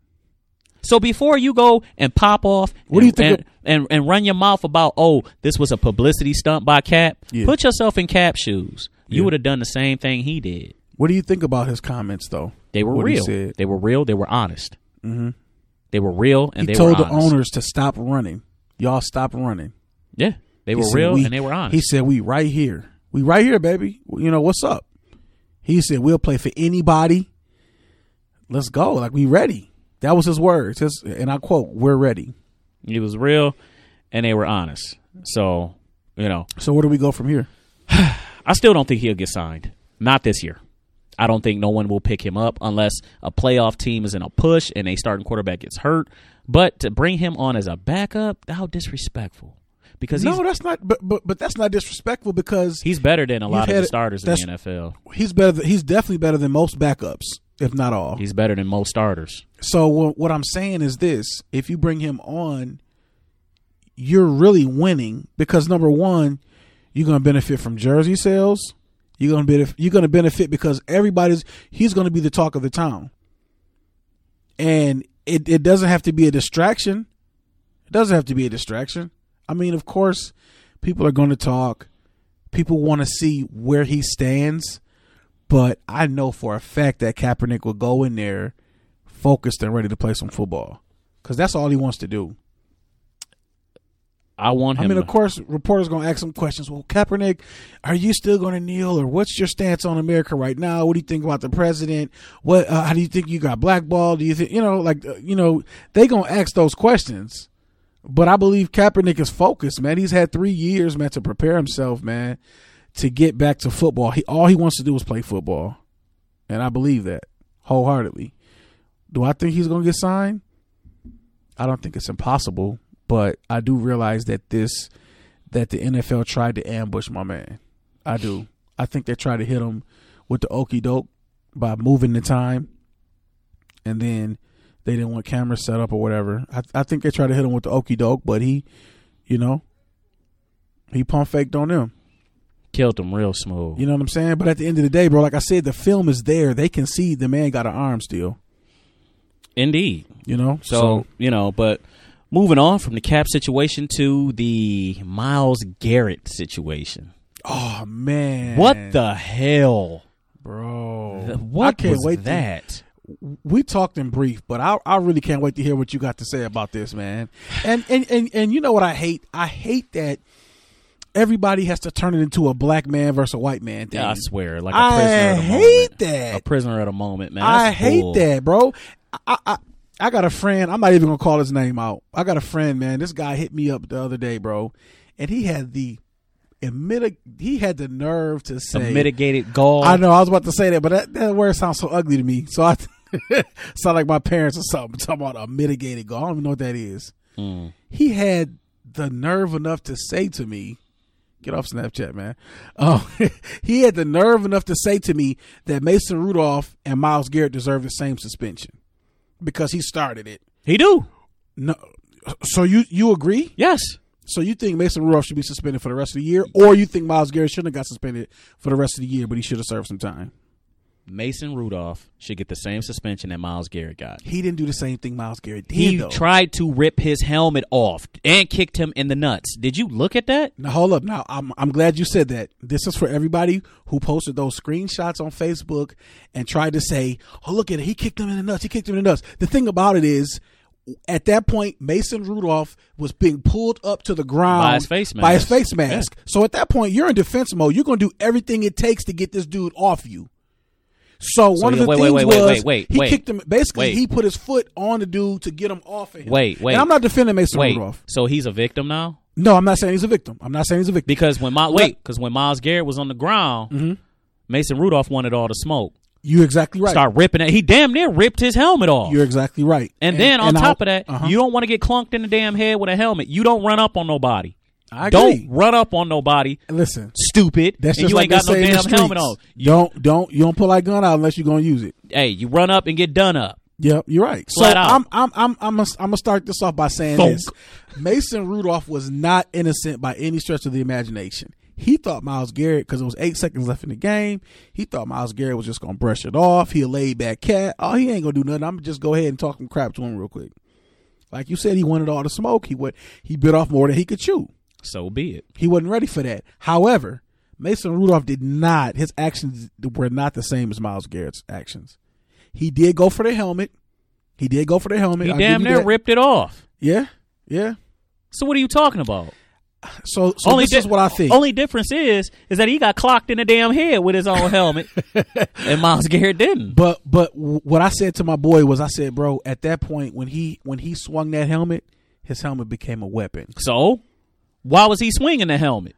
So before you go and pop off what and, do you think and, of- and, and run your mouth about, oh, this was a publicity stunt by Cap, yeah. put yourself in Cap's shoes. You yeah. would have done the same thing he did. What do you think about his comments, though? They were what real. He they were real. They were honest. Mm-hmm. They were real and he they were honest. He told the owners to stop running. Y'all stop running. Yeah. They were real we, and they were honest. He said, we right here. We right here, baby. You know, what's up? He said, we'll play for anybody. Let's go. Like, we ready. That was his words. His, and I quote, we're ready. He was real and they were honest. So, you know. So where do we go from here? I still don't think he'll get signed. Not this year. I don't think no one will pick him up unless a playoff team is in a push and a starting quarterback gets hurt. But to bring him on as a backup, how disrespectful. Because no, that's not. But, but but that's not disrespectful because he's better than a lot of had, the starters in the N F L. He's better. Than, he's definitely better than most backups, if not all. He's better than most starters. So what I'm saying is this: if you bring him on, you're really winning because number one, you're going to benefit from jersey sales. You're going to benefit. You're going to benefit because everybody's. He's going to be the talk of the town, and it it doesn't have to be a distraction. It doesn't have to be a distraction. I mean, of course, people are going to talk. People want to see where he stands. But I know for a fact that Kaepernick will go in there focused and ready to play some football because that's all he wants to do. I want him. I mean, to- of course, reporters going to ask some questions. Well, Kaepernick, are you still going to kneel or what's your stance on America right now? What do you think about the president? What? Uh, how do you think you got blackballed? Do you think, you know, like, uh, you know, they going to ask those questions. But I believe Kaepernick is focused, man. He's had three years, man, to prepare himself, man, to get back to football. He all he wants to do is play football, and I believe that wholeheartedly. Do I think he's going to get signed? I don't think it's impossible, but I do realize that this that the N F L tried to ambush my man. I do. I think they tried to hit him with the okie doke by moving the time, and then they didn't want cameras set up or whatever. I, I think they tried to hit him with the okie doke, but he, you know, he pump faked on them. Killed him real smooth. You know what I'm saying? But at the end of the day, bro, like I said, the film is there. They can see the man got an arm still. Indeed. You know? So, so you know, but moving on from the Cap situation to the Myles Garrett situation. Oh, man. What the hell? Bro. What I can't was wait that? To- We talked in brief, but I I really can't wait to hear what you got to say about this, man. And and and, and you know what I hate? I hate that everybody has to turn it into a black man versus a white man thing. Yeah, I swear, like a prisoner I at a hate moment. that. A prisoner at a moment, man. I That's hate bull. that, bro. I, I I got a friend. I'm not even gonna call his name out. I got a friend, man. This guy hit me up the other day, bro, and he had the Mitig- he had the nerve to say a mitigated gall. I know I was about to say that, but that, that word sounds so ugly to me. So I Sound like my parents or something. Talking about a mitigated goal. I don't even know what that is. Mm. He had the nerve enough to say to me, get off Snapchat, man. Um, he had the nerve enough to say to me that Mason Rudolph and Myles Garrett deserve the same suspension because he started it. He do. No, so you you agree? Yes. So you think Mason Rudolph should be suspended for the rest of the year, or you think Myles Garrett shouldn't have got suspended for the rest of the year, but he should have served some time? Mason Rudolph should get the same suspension that Myles Garrett got. He didn't do the same thing Myles Garrett did, He though. tried to rip his helmet off and kicked him in the nuts. Did you look at that? Now, hold up. Now, I'm I'm glad you said that. This is for everybody who posted those screenshots on Facebook and tried to say, oh, look at it. He kicked him in the nuts. He kicked him in the nuts. The thing about it is, at that point, Mason Rudolph was being pulled up to the ground By his face mask. By his face mask. Yeah. So at that point, you're in defense mode. You're going to do everything it takes to get this dude off you. So, So one of the wait, things wait, wait, was wait, wait, he wait, kicked him. Basically, wait. he put his foot on the dude to get him off of him. Wait, wait. And I'm not defending Mason Wait, Rudolph. so he's a victim now? No, I'm not saying he's a victim. I'm not saying he's a victim. Because when my wait, because when Myles Garrett was on the ground, Mm-hmm. Mason Rudolph wanted all the smoke. You're exactly right. Start ripping it. He damn near ripped his helmet off. You're exactly right. and, then on and top I- of that, uh-huh. you don't want to get clunked in the damn head with a helmet. You don't run up on nobody. I Don't agree. run up on nobody. Listen, Stupid. that's and just you like ain't got they no say in the damn helmet streets. on. Don't don't you don't pull that gun out unless you're gonna use it. Hey, you run up and get done up. Yep, you're right. Flat so out. I'm I'm I'm I'm gonna, I'm gonna start this off by saying Thunk. this: Mason Rudolph was not innocent by any stretch of the imagination. He thought Myles Garrett, because it was eight seconds left in the game, he thought Myles Garrett was just gonna brush it off. He a laid back cat. Oh, he ain't gonna do nothing. I'm gonna just go ahead and talk some crap to him real quick. Like you said, he wanted all the smoke. He would he bit off more than he could chew. So be it. He wasn't ready for that. However, Mason Rudolph did not. His actions were not the same as Myles Garrett's actions. He did go for the helmet. He did go for the helmet. He I'll damn give you near that. ripped it off. Yeah, yeah. So what are you talking about? So, so this di- is what I think. Only difference is is that he got clocked in the damn head with his own helmet, and Myles Garrett didn't. But but what I said to my boy was, I said, bro, at that point when he when he swung that helmet, his helmet became a weapon. So why was he swinging the helmet?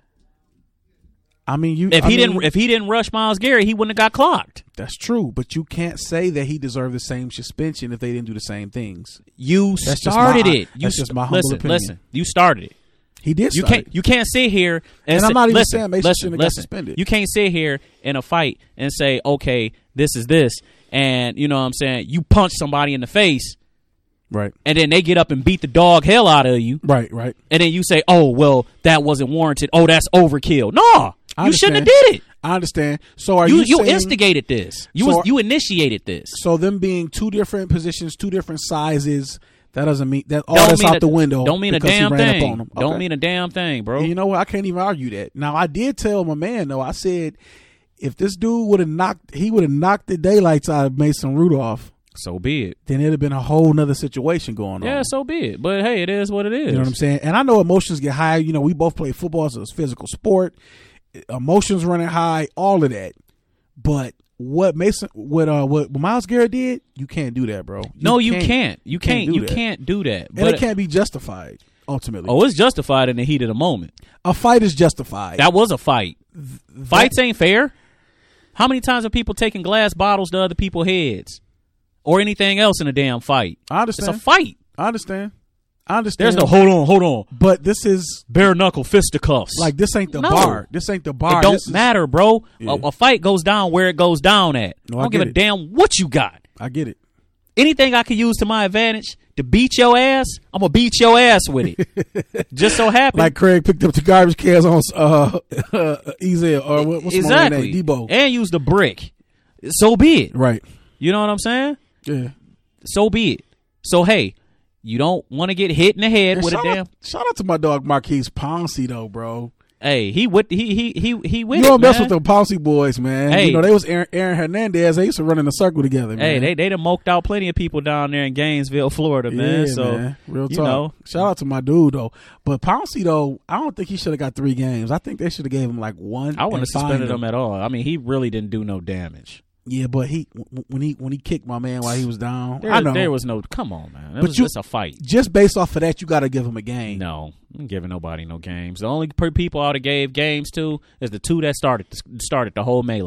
I mean, you. If I he mean, didn't, if he didn't rush Myles Garrett, he wouldn't have got clocked. that's true. But you can't say that he deserved the same suspension if they didn't do the same things. You That's just started my- it. You that's just my humble listen, opinion. listen. You started it. He did. You start can't. it. You can't sit here and, And say, I'm not even listen, saying Mason listen, shouldn't have got listen. suspended. You can't sit here in a fight and say, okay, this is this, and you know what I'm saying, you punch somebody in the face, Right. and then they get up and beat the dog hell out of you, Right. Right. and then you say, oh well, that wasn't warranted. Oh, that's overkill. No, I you shouldn't have understand. did it. I understand. So are You you you saying, instigated this. You So was are- you initiated this. So them being two different positions, two different sizes, that doesn't mean that all Don't that's mean out a- the window. Don't mean a because he damn ran up thing. on him. Don't Okay. mean a damn thing, bro. And you know what? I can't even argue that. Now I did tell my man though. I said if this dude would have knocked, he would have knocked the daylights out of Mason Rudolph. So be it. Then it'd have been a whole nother situation going on. Yeah, so be it. But hey, it is what it is. You know what I'm saying? And I know emotions get high. You know, we both play football, so it's a physical sport. Emotions running high, all of that. But what Mason, what uh, what Myles Garrett did, you can't do that, bro. You No, you can't. You can't can't. do you that. can't do that. and But it can't be justified. Ultimately, oh, it's justified in the heat of the moment. a fight is justified. That was a fight. Fights ain't fair. How many times have people taken glass bottles to other people's heads or anything else in a damn fight? I It's understand. a fight. I understand. I understand. There's no hold on, hold on. But this is Bare knuckle fisticuffs. like this ain't the No. bar. This ain't the bar. It don't This is- matter, bro. Yeah. A, a fight goes down where it goes down at. No, I I don't give get a it. damn what you got. I get it. Anything I can use to my advantage to beat your ass, I'm gonna beat your ass with it. Just so happen. Like Craig picked up the garbage cans on uh, uh Easy or what, what's exactly. my name? Debo. And use the brick. So be it. Right. You know what I'm saying? Yeah. So be it. So hey, you don't want to get hit in the head And with a shout, damn. out, shout out to my dog Marquise Pouncey though, bro. Hey, he with he he he he with You it, don't mess man. with the Pouncey boys, man. Hey. You know they was Aaron, Aaron Hernandez. They used to run in a circle together, man. Hey, they they done moked out plenty of people down there in Gainesville, Florida, man. Yeah, so man. Real you talk. know, Shout out to my dude though. But Pouncey though, I don't think he should have got three games. I think they should have gave him like one. I wouldn't and have suspended fined him at all. I mean, he really didn't do no damage. Yeah, but he w- when he when he kicked my man while he was down, There, I know. there was no. Come on, man. It But was you- just a fight. Just based off of that, you got to give him a game. No, I'm giving nobody no games. The only per- people I would have gave games to is the two that started started the whole melee.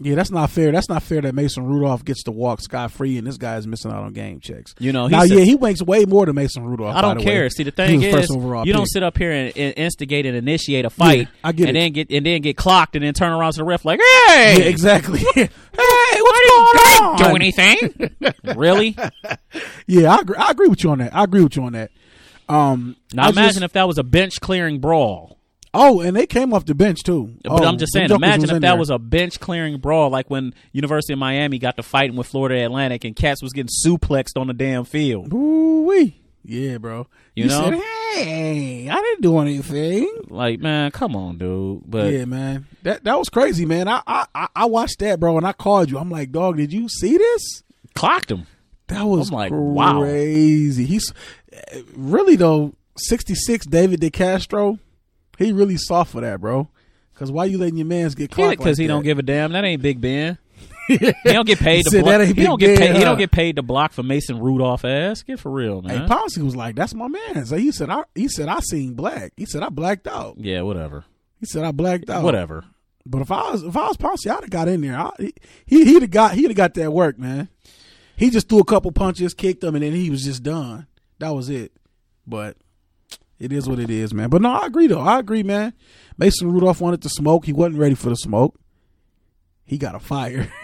Yeah, that's not fair. That's not fair that Mason Rudolph gets to walk scot-free and this guy is missing out on game checks. You know, he now, said, yeah, he makes way more than Mason Rudolph. I don't by the care. way. See, the thing is, you pick. don't sit up here and, and instigate and initiate a fight, yeah, I get and it. then get and then get clocked, and then turn around to the ref like, "Hey, yeah, exactly. Hey, what's going on? Do anything? Really? Yeah, I agree, I agree with you on that. I agree with you on that. Um, now I imagine just, if that was a bench clearing brawl. Oh, and they came off the bench too. But oh, I'm just saying, imagine if that was a bench clearing brawl, like when University of Miami got to fighting with Florida Atlantic, and cats was getting suplexed on the damn field. Ooh wee. Yeah, bro. You, you know, said, hey, I didn't do anything. Like, man, come on, dude. But yeah, man, that that was crazy, man. I I I watched that, bro, and I called you. I'm like, dog, did you see this? Clocked him. That was I'm like, crazy. wow. He's really though. sixty-six, David DeCastro. He really soft for that, bro. Because why you letting your mans get clocked? Because like he that? don't give a damn. That ain't Big Ben. He don't get paid to Said block. that ain't He don't Big get Ben, paid. He huh? don't get paid to block for Mason Rudolph ass. Get for real, man. Hey, Policy was like, "That's my man." So he said, "I." He said, "I seen black." He said, "I blacked out." Yeah, whatever. He said, "I blacked out." Whatever. But if I was if I was Policy, I'd have got in there. I, he he'd have got he'd have got that work, man. He just threw a couple punches, kicked them, and then he was just done. That was it. But it is what it is, man. But no, I agree though. I agree, man. Mason Rudolph wanted to smoke. He wasn't ready for the smoke. He got a fire.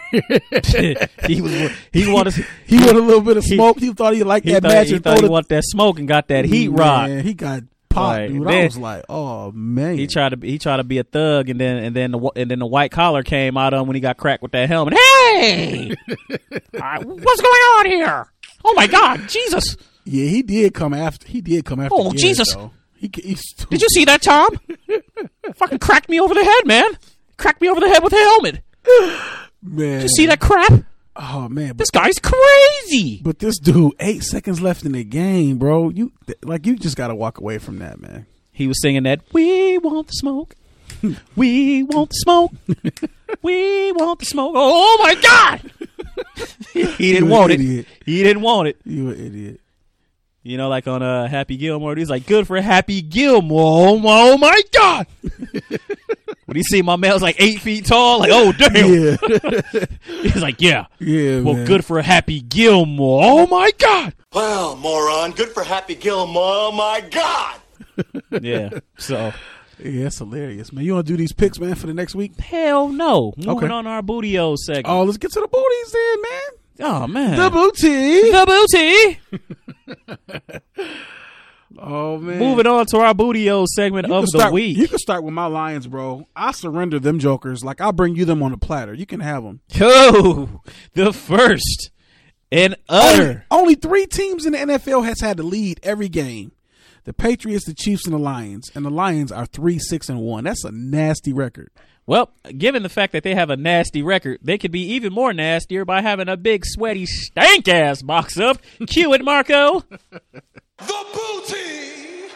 he was he wanted he wanted a little bit of smoke. He, he thought he liked he that thought, match. He and thought he the, wanted that smoke and got that heat man, rock. He got popped, Like, dude. then, I was like, oh man. He tried to he tried to be a thug, and then and then the and then the white collar came out of him when he got cracked with that helmet. Hey, uh, what's going on here? Oh my God, Jesus! Yeah, he did come after. He did come after. Oh Garrett, Jesus! Though. He, he's Did you see that, Tom? Fucking cracked me over the head, man. Cracked me over the head with a helmet. Man, Did you see that crap? Oh man, but, This guy's crazy. but this dude, eight seconds left in the game, bro. You like you just gotta walk away from that, man. He was singing that, "We want the smoke. We want the smoke. We want the smoke." Oh my God! He didn't You want an it. idiot. He didn't want it. You an idiot. You know, like on uh, Happy Gilmore, he's like, "Good for Happy Gilmore." Oh my, oh my God! When he see my man was like eight feet tall, like, oh damn. Yeah, He's like, "Yeah, yeah. well, man. good for Happy Gilmore." Oh my God! Well, moron, good for Happy Gilmore. Oh, my God. Yeah. So Yeah, that's hilarious, man. You want to do these picks, man, for the next week? hell no. Moving Okay. on to our bootio segment. Oh, let's get to the booties then, man. Oh man, The booty. the booty. Oh man. Moving on to our bootio segment You of can the start, week. You can start with my Lions, bro. I surrender them jokers. Like I bring you them on a platter. You can have them. Oh, the first and Only, utter. only three teams in the N F L has had to lead every game. The Patriots, the Chiefs, and the Lions. And the Lions are three, six, and one. That's a nasty record. Well, given the fact that they have a nasty record, they could be even more nastier by having a big, sweaty, stank ass box up. Cue it, Marco. The booty.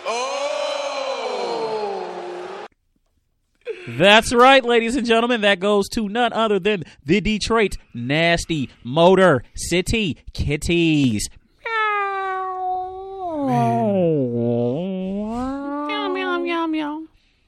Oh. That's right, ladies and gentlemen. That goes to none other than the Detroit Nasty Motor City Kitties. Meow, meow, meow, meow.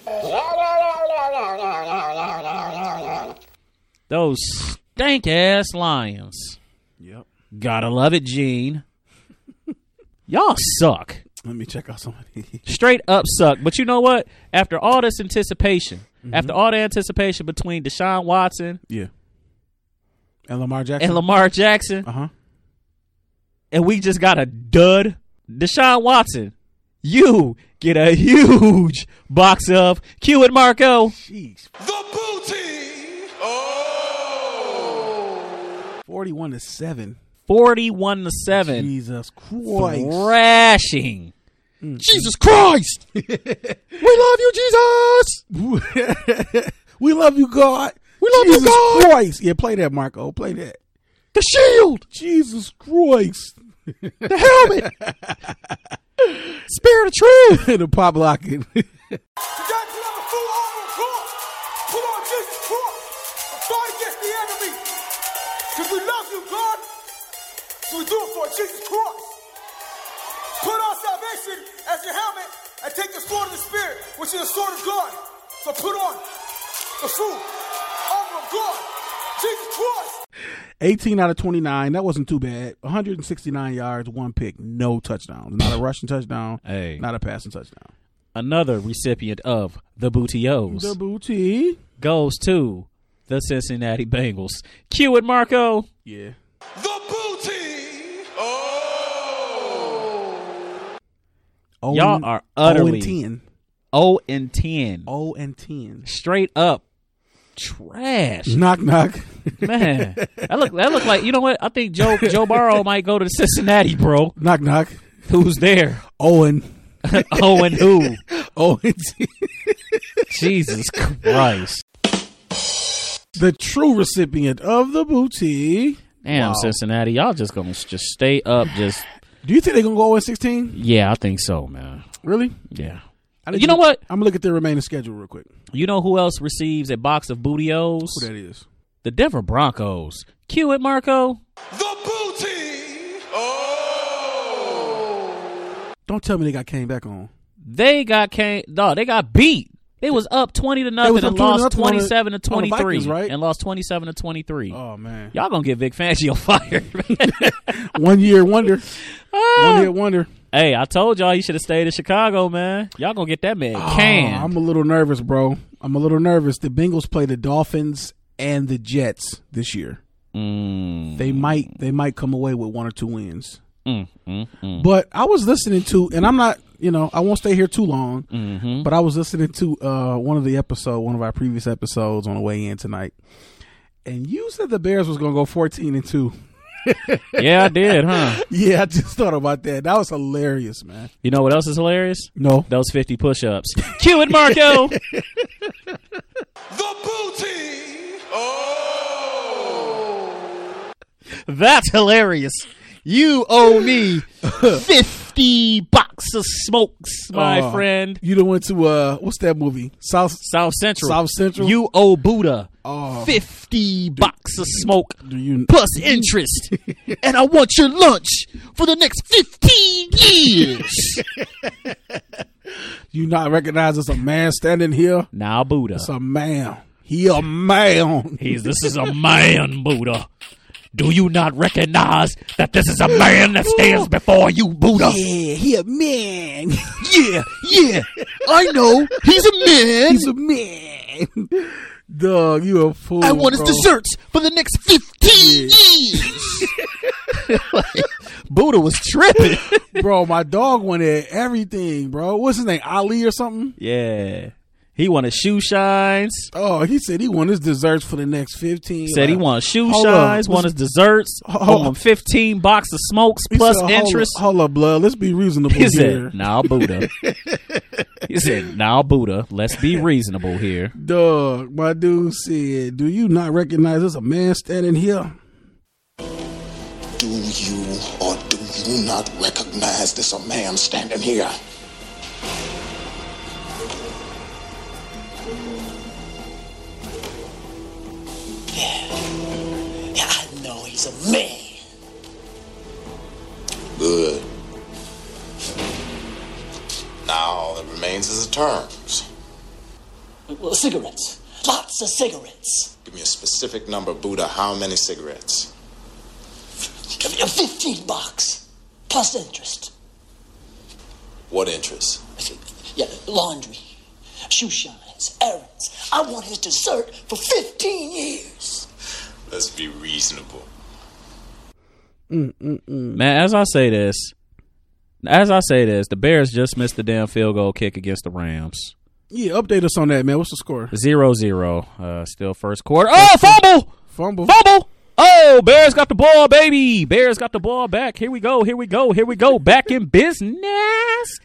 Those stank ass lions. Yep. Gotta love it, Gene. Y'all suck. Let me check out some of these. Straight up suck. But you know what? After all this anticipation, mm-hmm. after all the anticipation between Deshaun Watson Yeah. And Lamar Jackson. and Lamar Jackson, Uh-huh. and we just got a dud, Deshaun Watson, you get a huge box of Cue it, Marco. Jeez. The booty. Oh. forty-one to seven. forty-one to seven. Jesus Christ. Thrashing. Mm. Jesus Christ. We love you, Jesus. We love you, God. We love Jesus you, God. Christ. Yeah, play that, Marco. Play that. The shield. Jesus Christ. The helmet. Spirit of truth. The pop locking. Today, put on the full armor of God. Put on Jesus Christ. Fight against the enemy. Because we love you, God. So we do it for Jesus Christ. Put on salvation as your helmet and take the sword of the Spirit, which is the sword of God. So put on the full armor of God. Jesus Christ! eighteen out of twenty-nine. That wasn't too bad. one hundred sixty-nine yards, one pick, no touchdowns. Not a rushing touchdown. Hey. Not a passing touchdown. Another recipient of the Booty-O's The booty. goes to the Cincinnati Bengals. Cue it, Marco. Yeah. The booty! Oh! Oh, Y'all are utterly oh and ten. oh and ten. oh and ten. Straight up trash. Knock knock. Man, that look that look like, you know what? I think Joe Joe Burrow might go to Cincinnati, bro. knock knock. Who's there? Owen. Oh, and who? oh and ten. Jesus Christ. The true recipient of the booty. Damn, Wow. Cincinnati, y'all just gonna just stay up. Just Do you think they're gonna go oh and sixteen? yeah, I think so, man. Really? Yeah. I need You to- know what? I'm gonna look at their remaining schedule real quick. You know who else receives a box of Booty-O's? Who that is? The Denver Broncos. Cue it, Marco. The booty! Oh! Don't tell me they got came back on. They got came. No, they got beat. They was up twenty to nothing was up and twenty to lost nothing on the- twenty-seven to on the twenty-three, Vikings, right? and lost twenty-seven to twenty-three. Oh man. Y'all gonna get Vic Fangio fired. One year wonder. One year wonder. Hey, I told y'all you should have stayed in Chicago, man. Y'all gonna get that man Oh, canned. I'm a little nervous, bro. I'm a little nervous. The Bengals play the Dolphins and the Jets this year. Mm, They might they might come away with one or two wins. mm, mm, mm. But I was listening to, and I'm not, you know, I won't stay here too long. Mm-hmm. But I was listening to uh, one of the episode, one of our previous episodes on the way in tonight, and you said the Bears was gonna go fourteen and two. Yeah, I did, huh? Yeah, I just thought about that. That was hilarious, man. You know what else is hilarious? No, Those fifty push-ups. Cue it, Marco. The booty! Oh! That's hilarious. You owe me fifty bucks of smokes, my Uh, friend. you done went to uh, what's that movie? South South Central. South Central? You owe Buddha Oh. fifty bucks of smoke Do you plus interest. And I want your lunch for the next fifteen years. you not recognize it's a man standing here? Now, Buddha. It's a man. He a man. He's this is a man, Buddha. Do you not recognize that this is a man that stands before you, Buddha? Yeah, he a man. Yeah, yeah. I know. He's a man. He's a man. Dog, you a fool. I want his bro. desserts for the next fifteen years. Like, Buddha was tripping. Bro, my dog wanted everything, bro. What's his name? Ali or something? Yeah. He wanted shoe shines. Oh, he said he wanted his desserts for the next fifteen. Said he like- wanted shoe Hold shines, up. wanted his desserts, Hold want fifteen box of smokes He plus said, hold interest. Up, hold up, blood. Let's be reasonable He here. said, now Buddha. He said, now Buddha, let's be reasonable here. Dog, my dude said, do you not recognize there's a man standing here? Do you or do you not recognize there's a man standing here? Yeah, I know he's a man. Good. Now all that remains is the terms. Well, cigarettes. Lots of cigarettes. Give me a specific number, Buddha. How many cigarettes? Give me a fifteen bucks. Plus interest. What interest? Yeah, laundry, shoe shines, errands. I want his dessert for fifteen years. Let's be reasonable. Man, as I say this, as I say this, the Bears just missed the damn field goal kick against the Rams. Yeah, update us on that, man. What's the score? Zero zero. Uh, still first quarter. Oh, fumble! Fumble. Fumble! Oh, Bears got the ball, baby. Bears got the ball back. Here we go. Here we go. Here we go. Back in business.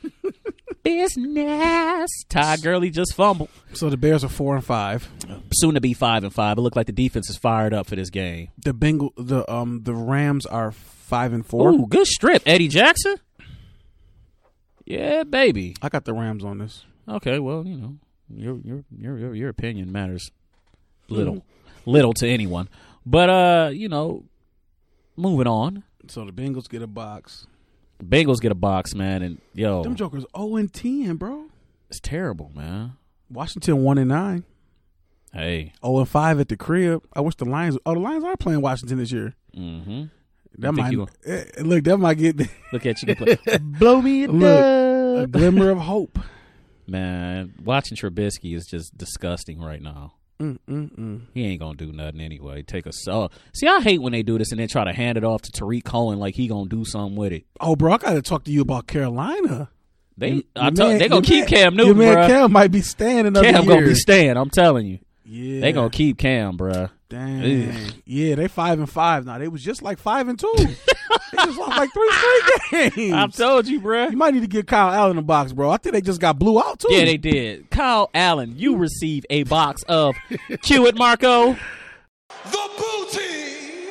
Business. Ty Gurley just fumbled. So the Bears are four and five. Soon to be five and five. It looked like the defense is fired up for this game. The Bengal, the um, the Rams are five and four. Ooh, good strip, Eddie Jackson. Yeah, baby. I got the Rams on this. Okay, well, you know, your your your your, your opinion matters little, mm. little to anyone. But uh, you know, moving on. So the Bengals get a box. Bengals get a box, man, and yo, Them jokers zero and ten, bro. it's terrible, man. Washington one and nine. Hey. oh and five at the crib. I wish the Lions. Oh, the Lions are playing Washington this year. Mm-hmm. That think might you eh, look. That might get Look at you. Play. Blow me a look, a dub. glimmer of hope. Man, watching Trubisky is just disgusting right now. Mm, mm, mm. He ain't gonna do nothing anyway. Take a uh, see. I hate when they do this and then try to hand it off to Tariq Cohen like he gonna do something with it. Oh, bro, I got to talk to you about Carolina. They, Your I told, man- they gonna your keep man- Cam Newton, Your man bruh. Cam might be staying another Cam year. gonna be staying. I'm telling you. Yeah, They gonna keep Cam, bruh. Dang. Yeah, they five and five now. They was just like five and two. They just lost like three straight games. I've told you, bruh. You might need to get Kyle Allen a box, bro. I think they just got blew out too. Yeah, they did. Kyle Allen, you receive a box of Cue It, Marco. The booty.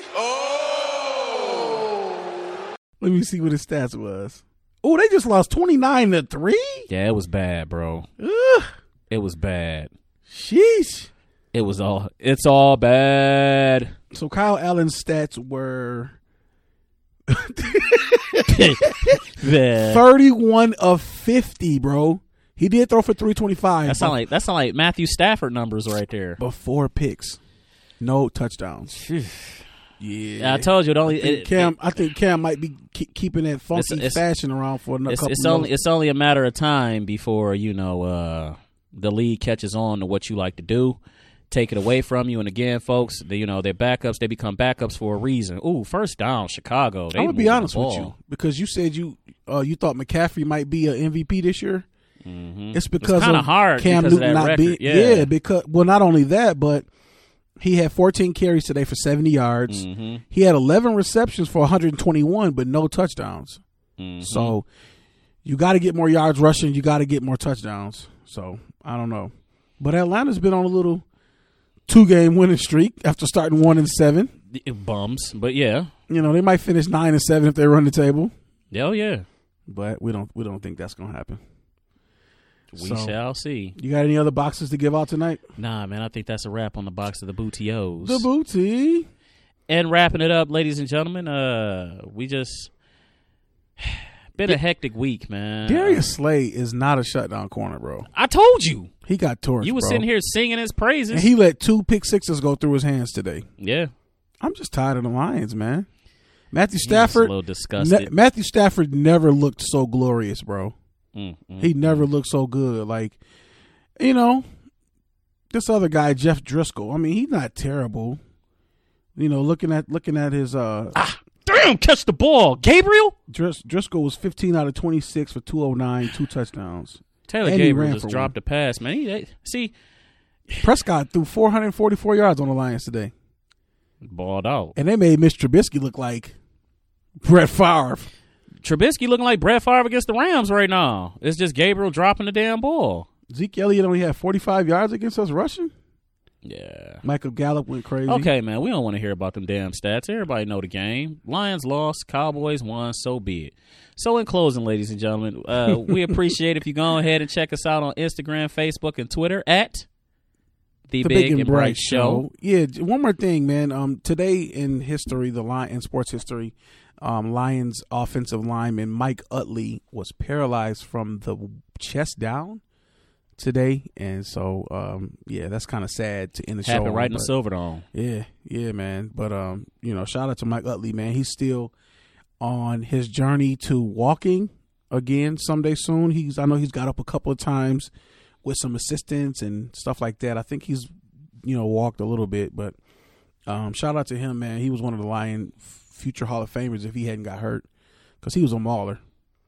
Oh. Let me see what his stats was. Oh, they just lost twenty-nine to three? Yeah, it was bad, bro. Ugh. It was bad. Sheesh. It was all. It's all bad. So Kyle Allen's stats were Yeah. thirty-one of fifty, bro. He did throw for three twenty-five. That sound like that sound like Matthew Stafford numbers right there. but four picks. No touchdowns. Yeah. I told you it only. I think It, Cam, it- I think Cam might be keep, keeping that funky It's- it's- fashion around for another it's, couple it's more. only it's only a matter of time before you know uh, the league catches on to what you like to do, take it away from you. And again, folks, they, you know they're backups. They become backups for a reason. Ooh, first down, Chicago. They I'm gonna be moving honest the with ball. you because you said you uh, you thought McCaffrey might be an M V P this year. Mm-hmm. It's because kinda of hard Cam because of Newton that not record, being yeah. because well not only that but he had fourteen carries today for seventy yards. Mm-hmm. He had eleven receptions for one hundred twenty-one but no touchdowns. Mm-hmm. So you got to get more yards rushing. You got to get more touchdowns. So I don't know, but Atlanta's been on a little two game winning streak after starting one and seven. It bums, but yeah, You know they might finish nine and seven if they run the table, hell yeah, but we don't we don't think that's gonna happen. we So, shall see. You got any other boxes to give out tonight? Nah, man, I think that's a wrap on the box of the Bootios. The booty. And wrapping it up, ladies and gentlemen, uh, we just been a hectic week, man. Darius Slay is not a shutdown corner, bro. I told you. He got torched, You was bro. sitting here singing his praises. and he let two pick sixes go through his hands today. yeah, I'm just tired of the Lions, man. Matthew He was a Stafford. little disgusted. Ne- Matthew Stafford never looked so glorious, bro. Mm, mm. He never looked so good. Like, you know, this other guy, Jeff Driscoll. I mean, he's not terrible. You know, looking at looking at his uh, Damn, catch the ball, Gabriel. Dris- Driscoll was fifteen out of twenty-six for two oh nine, two touchdowns. Taylor And he Gabriel ran just for dropped a pass, man. He, they, see, Prescott threw four hundred forty-four yards on the Lions today. balled out. And they made Mitch Trubisky look like Brett Favre. Trubisky looking like Brett Favre against the Rams right now. It's just Gabriel dropping the damn ball. Zeke Elliott only had forty-five yards against us rushing. Yeah. Michael Gallup went crazy. Okay, man, we don't want to hear about them damn stats. Everybody know the game. Lions lost, Cowboys won, so be it. So in closing, ladies and gentlemen, uh, we appreciate if you go ahead and check us out on Instagram, Facebook, and Twitter at The, The Big, and Bright, Show. Yeah, j- one more thing, man. Um, today in history, the line in sports history, um, Lions offensive lineman Mike Utley was paralyzed from the chest down today, and so um, yeah, that's kind of sad to end the show. Happened on, right in the but- Silverdome. Yeah, yeah, man. But um, you know, shout out to Mike Utley, man. He's still on his journey to walking again someday soon. He's I know he's got up a couple of times with some assistance and stuff like that. I think he's you know walked a little bit, but um, shout out to him, man. He was one of the Lion future Hall of Famers if he hadn't got hurt, because he was a mauler.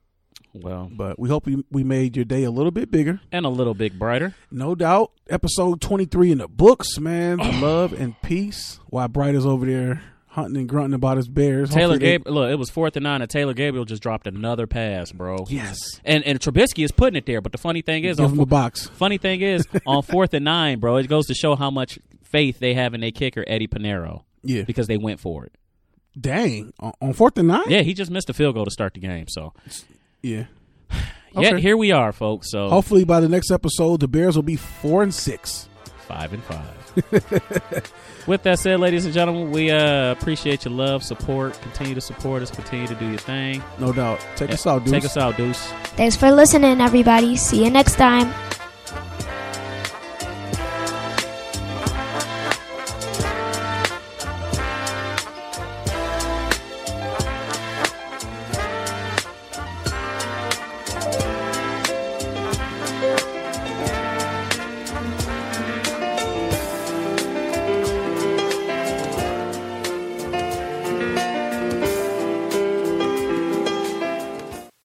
Well, But we hope we, we made your day a little bit bigger. and a little bit brighter. No doubt. Episode twenty-three in the books, man. Love and peace. While Bright is over there hunting and grunting about his bears. Taylor Hopefully they- Gabriel, look, it was fourth and nine, and Taylor Gabriel just dropped another pass, bro. Yes. And and Trubisky is putting it there, but the funny thing is, Give on him fo- a box. funny thing is, on fourth and nine, bro, it goes to show how much faith they have in their kicker, Eddie Pinero, Yeah. because they went for it. Dang. On, on fourth and nine? Yeah, he just missed a field goal to start the game. So, Yeah. yeah, Okay. here we are, folks. So, Hopefully by the next episode, the Bears will be four and six. five and five. With that said, ladies and gentlemen, we uh, appreciate your love, support. Continue to support us. Continue to do your thing. No doubt. Take us out, dudes. Take us out, Deuce. Thanks for listening, everybody. See you next time.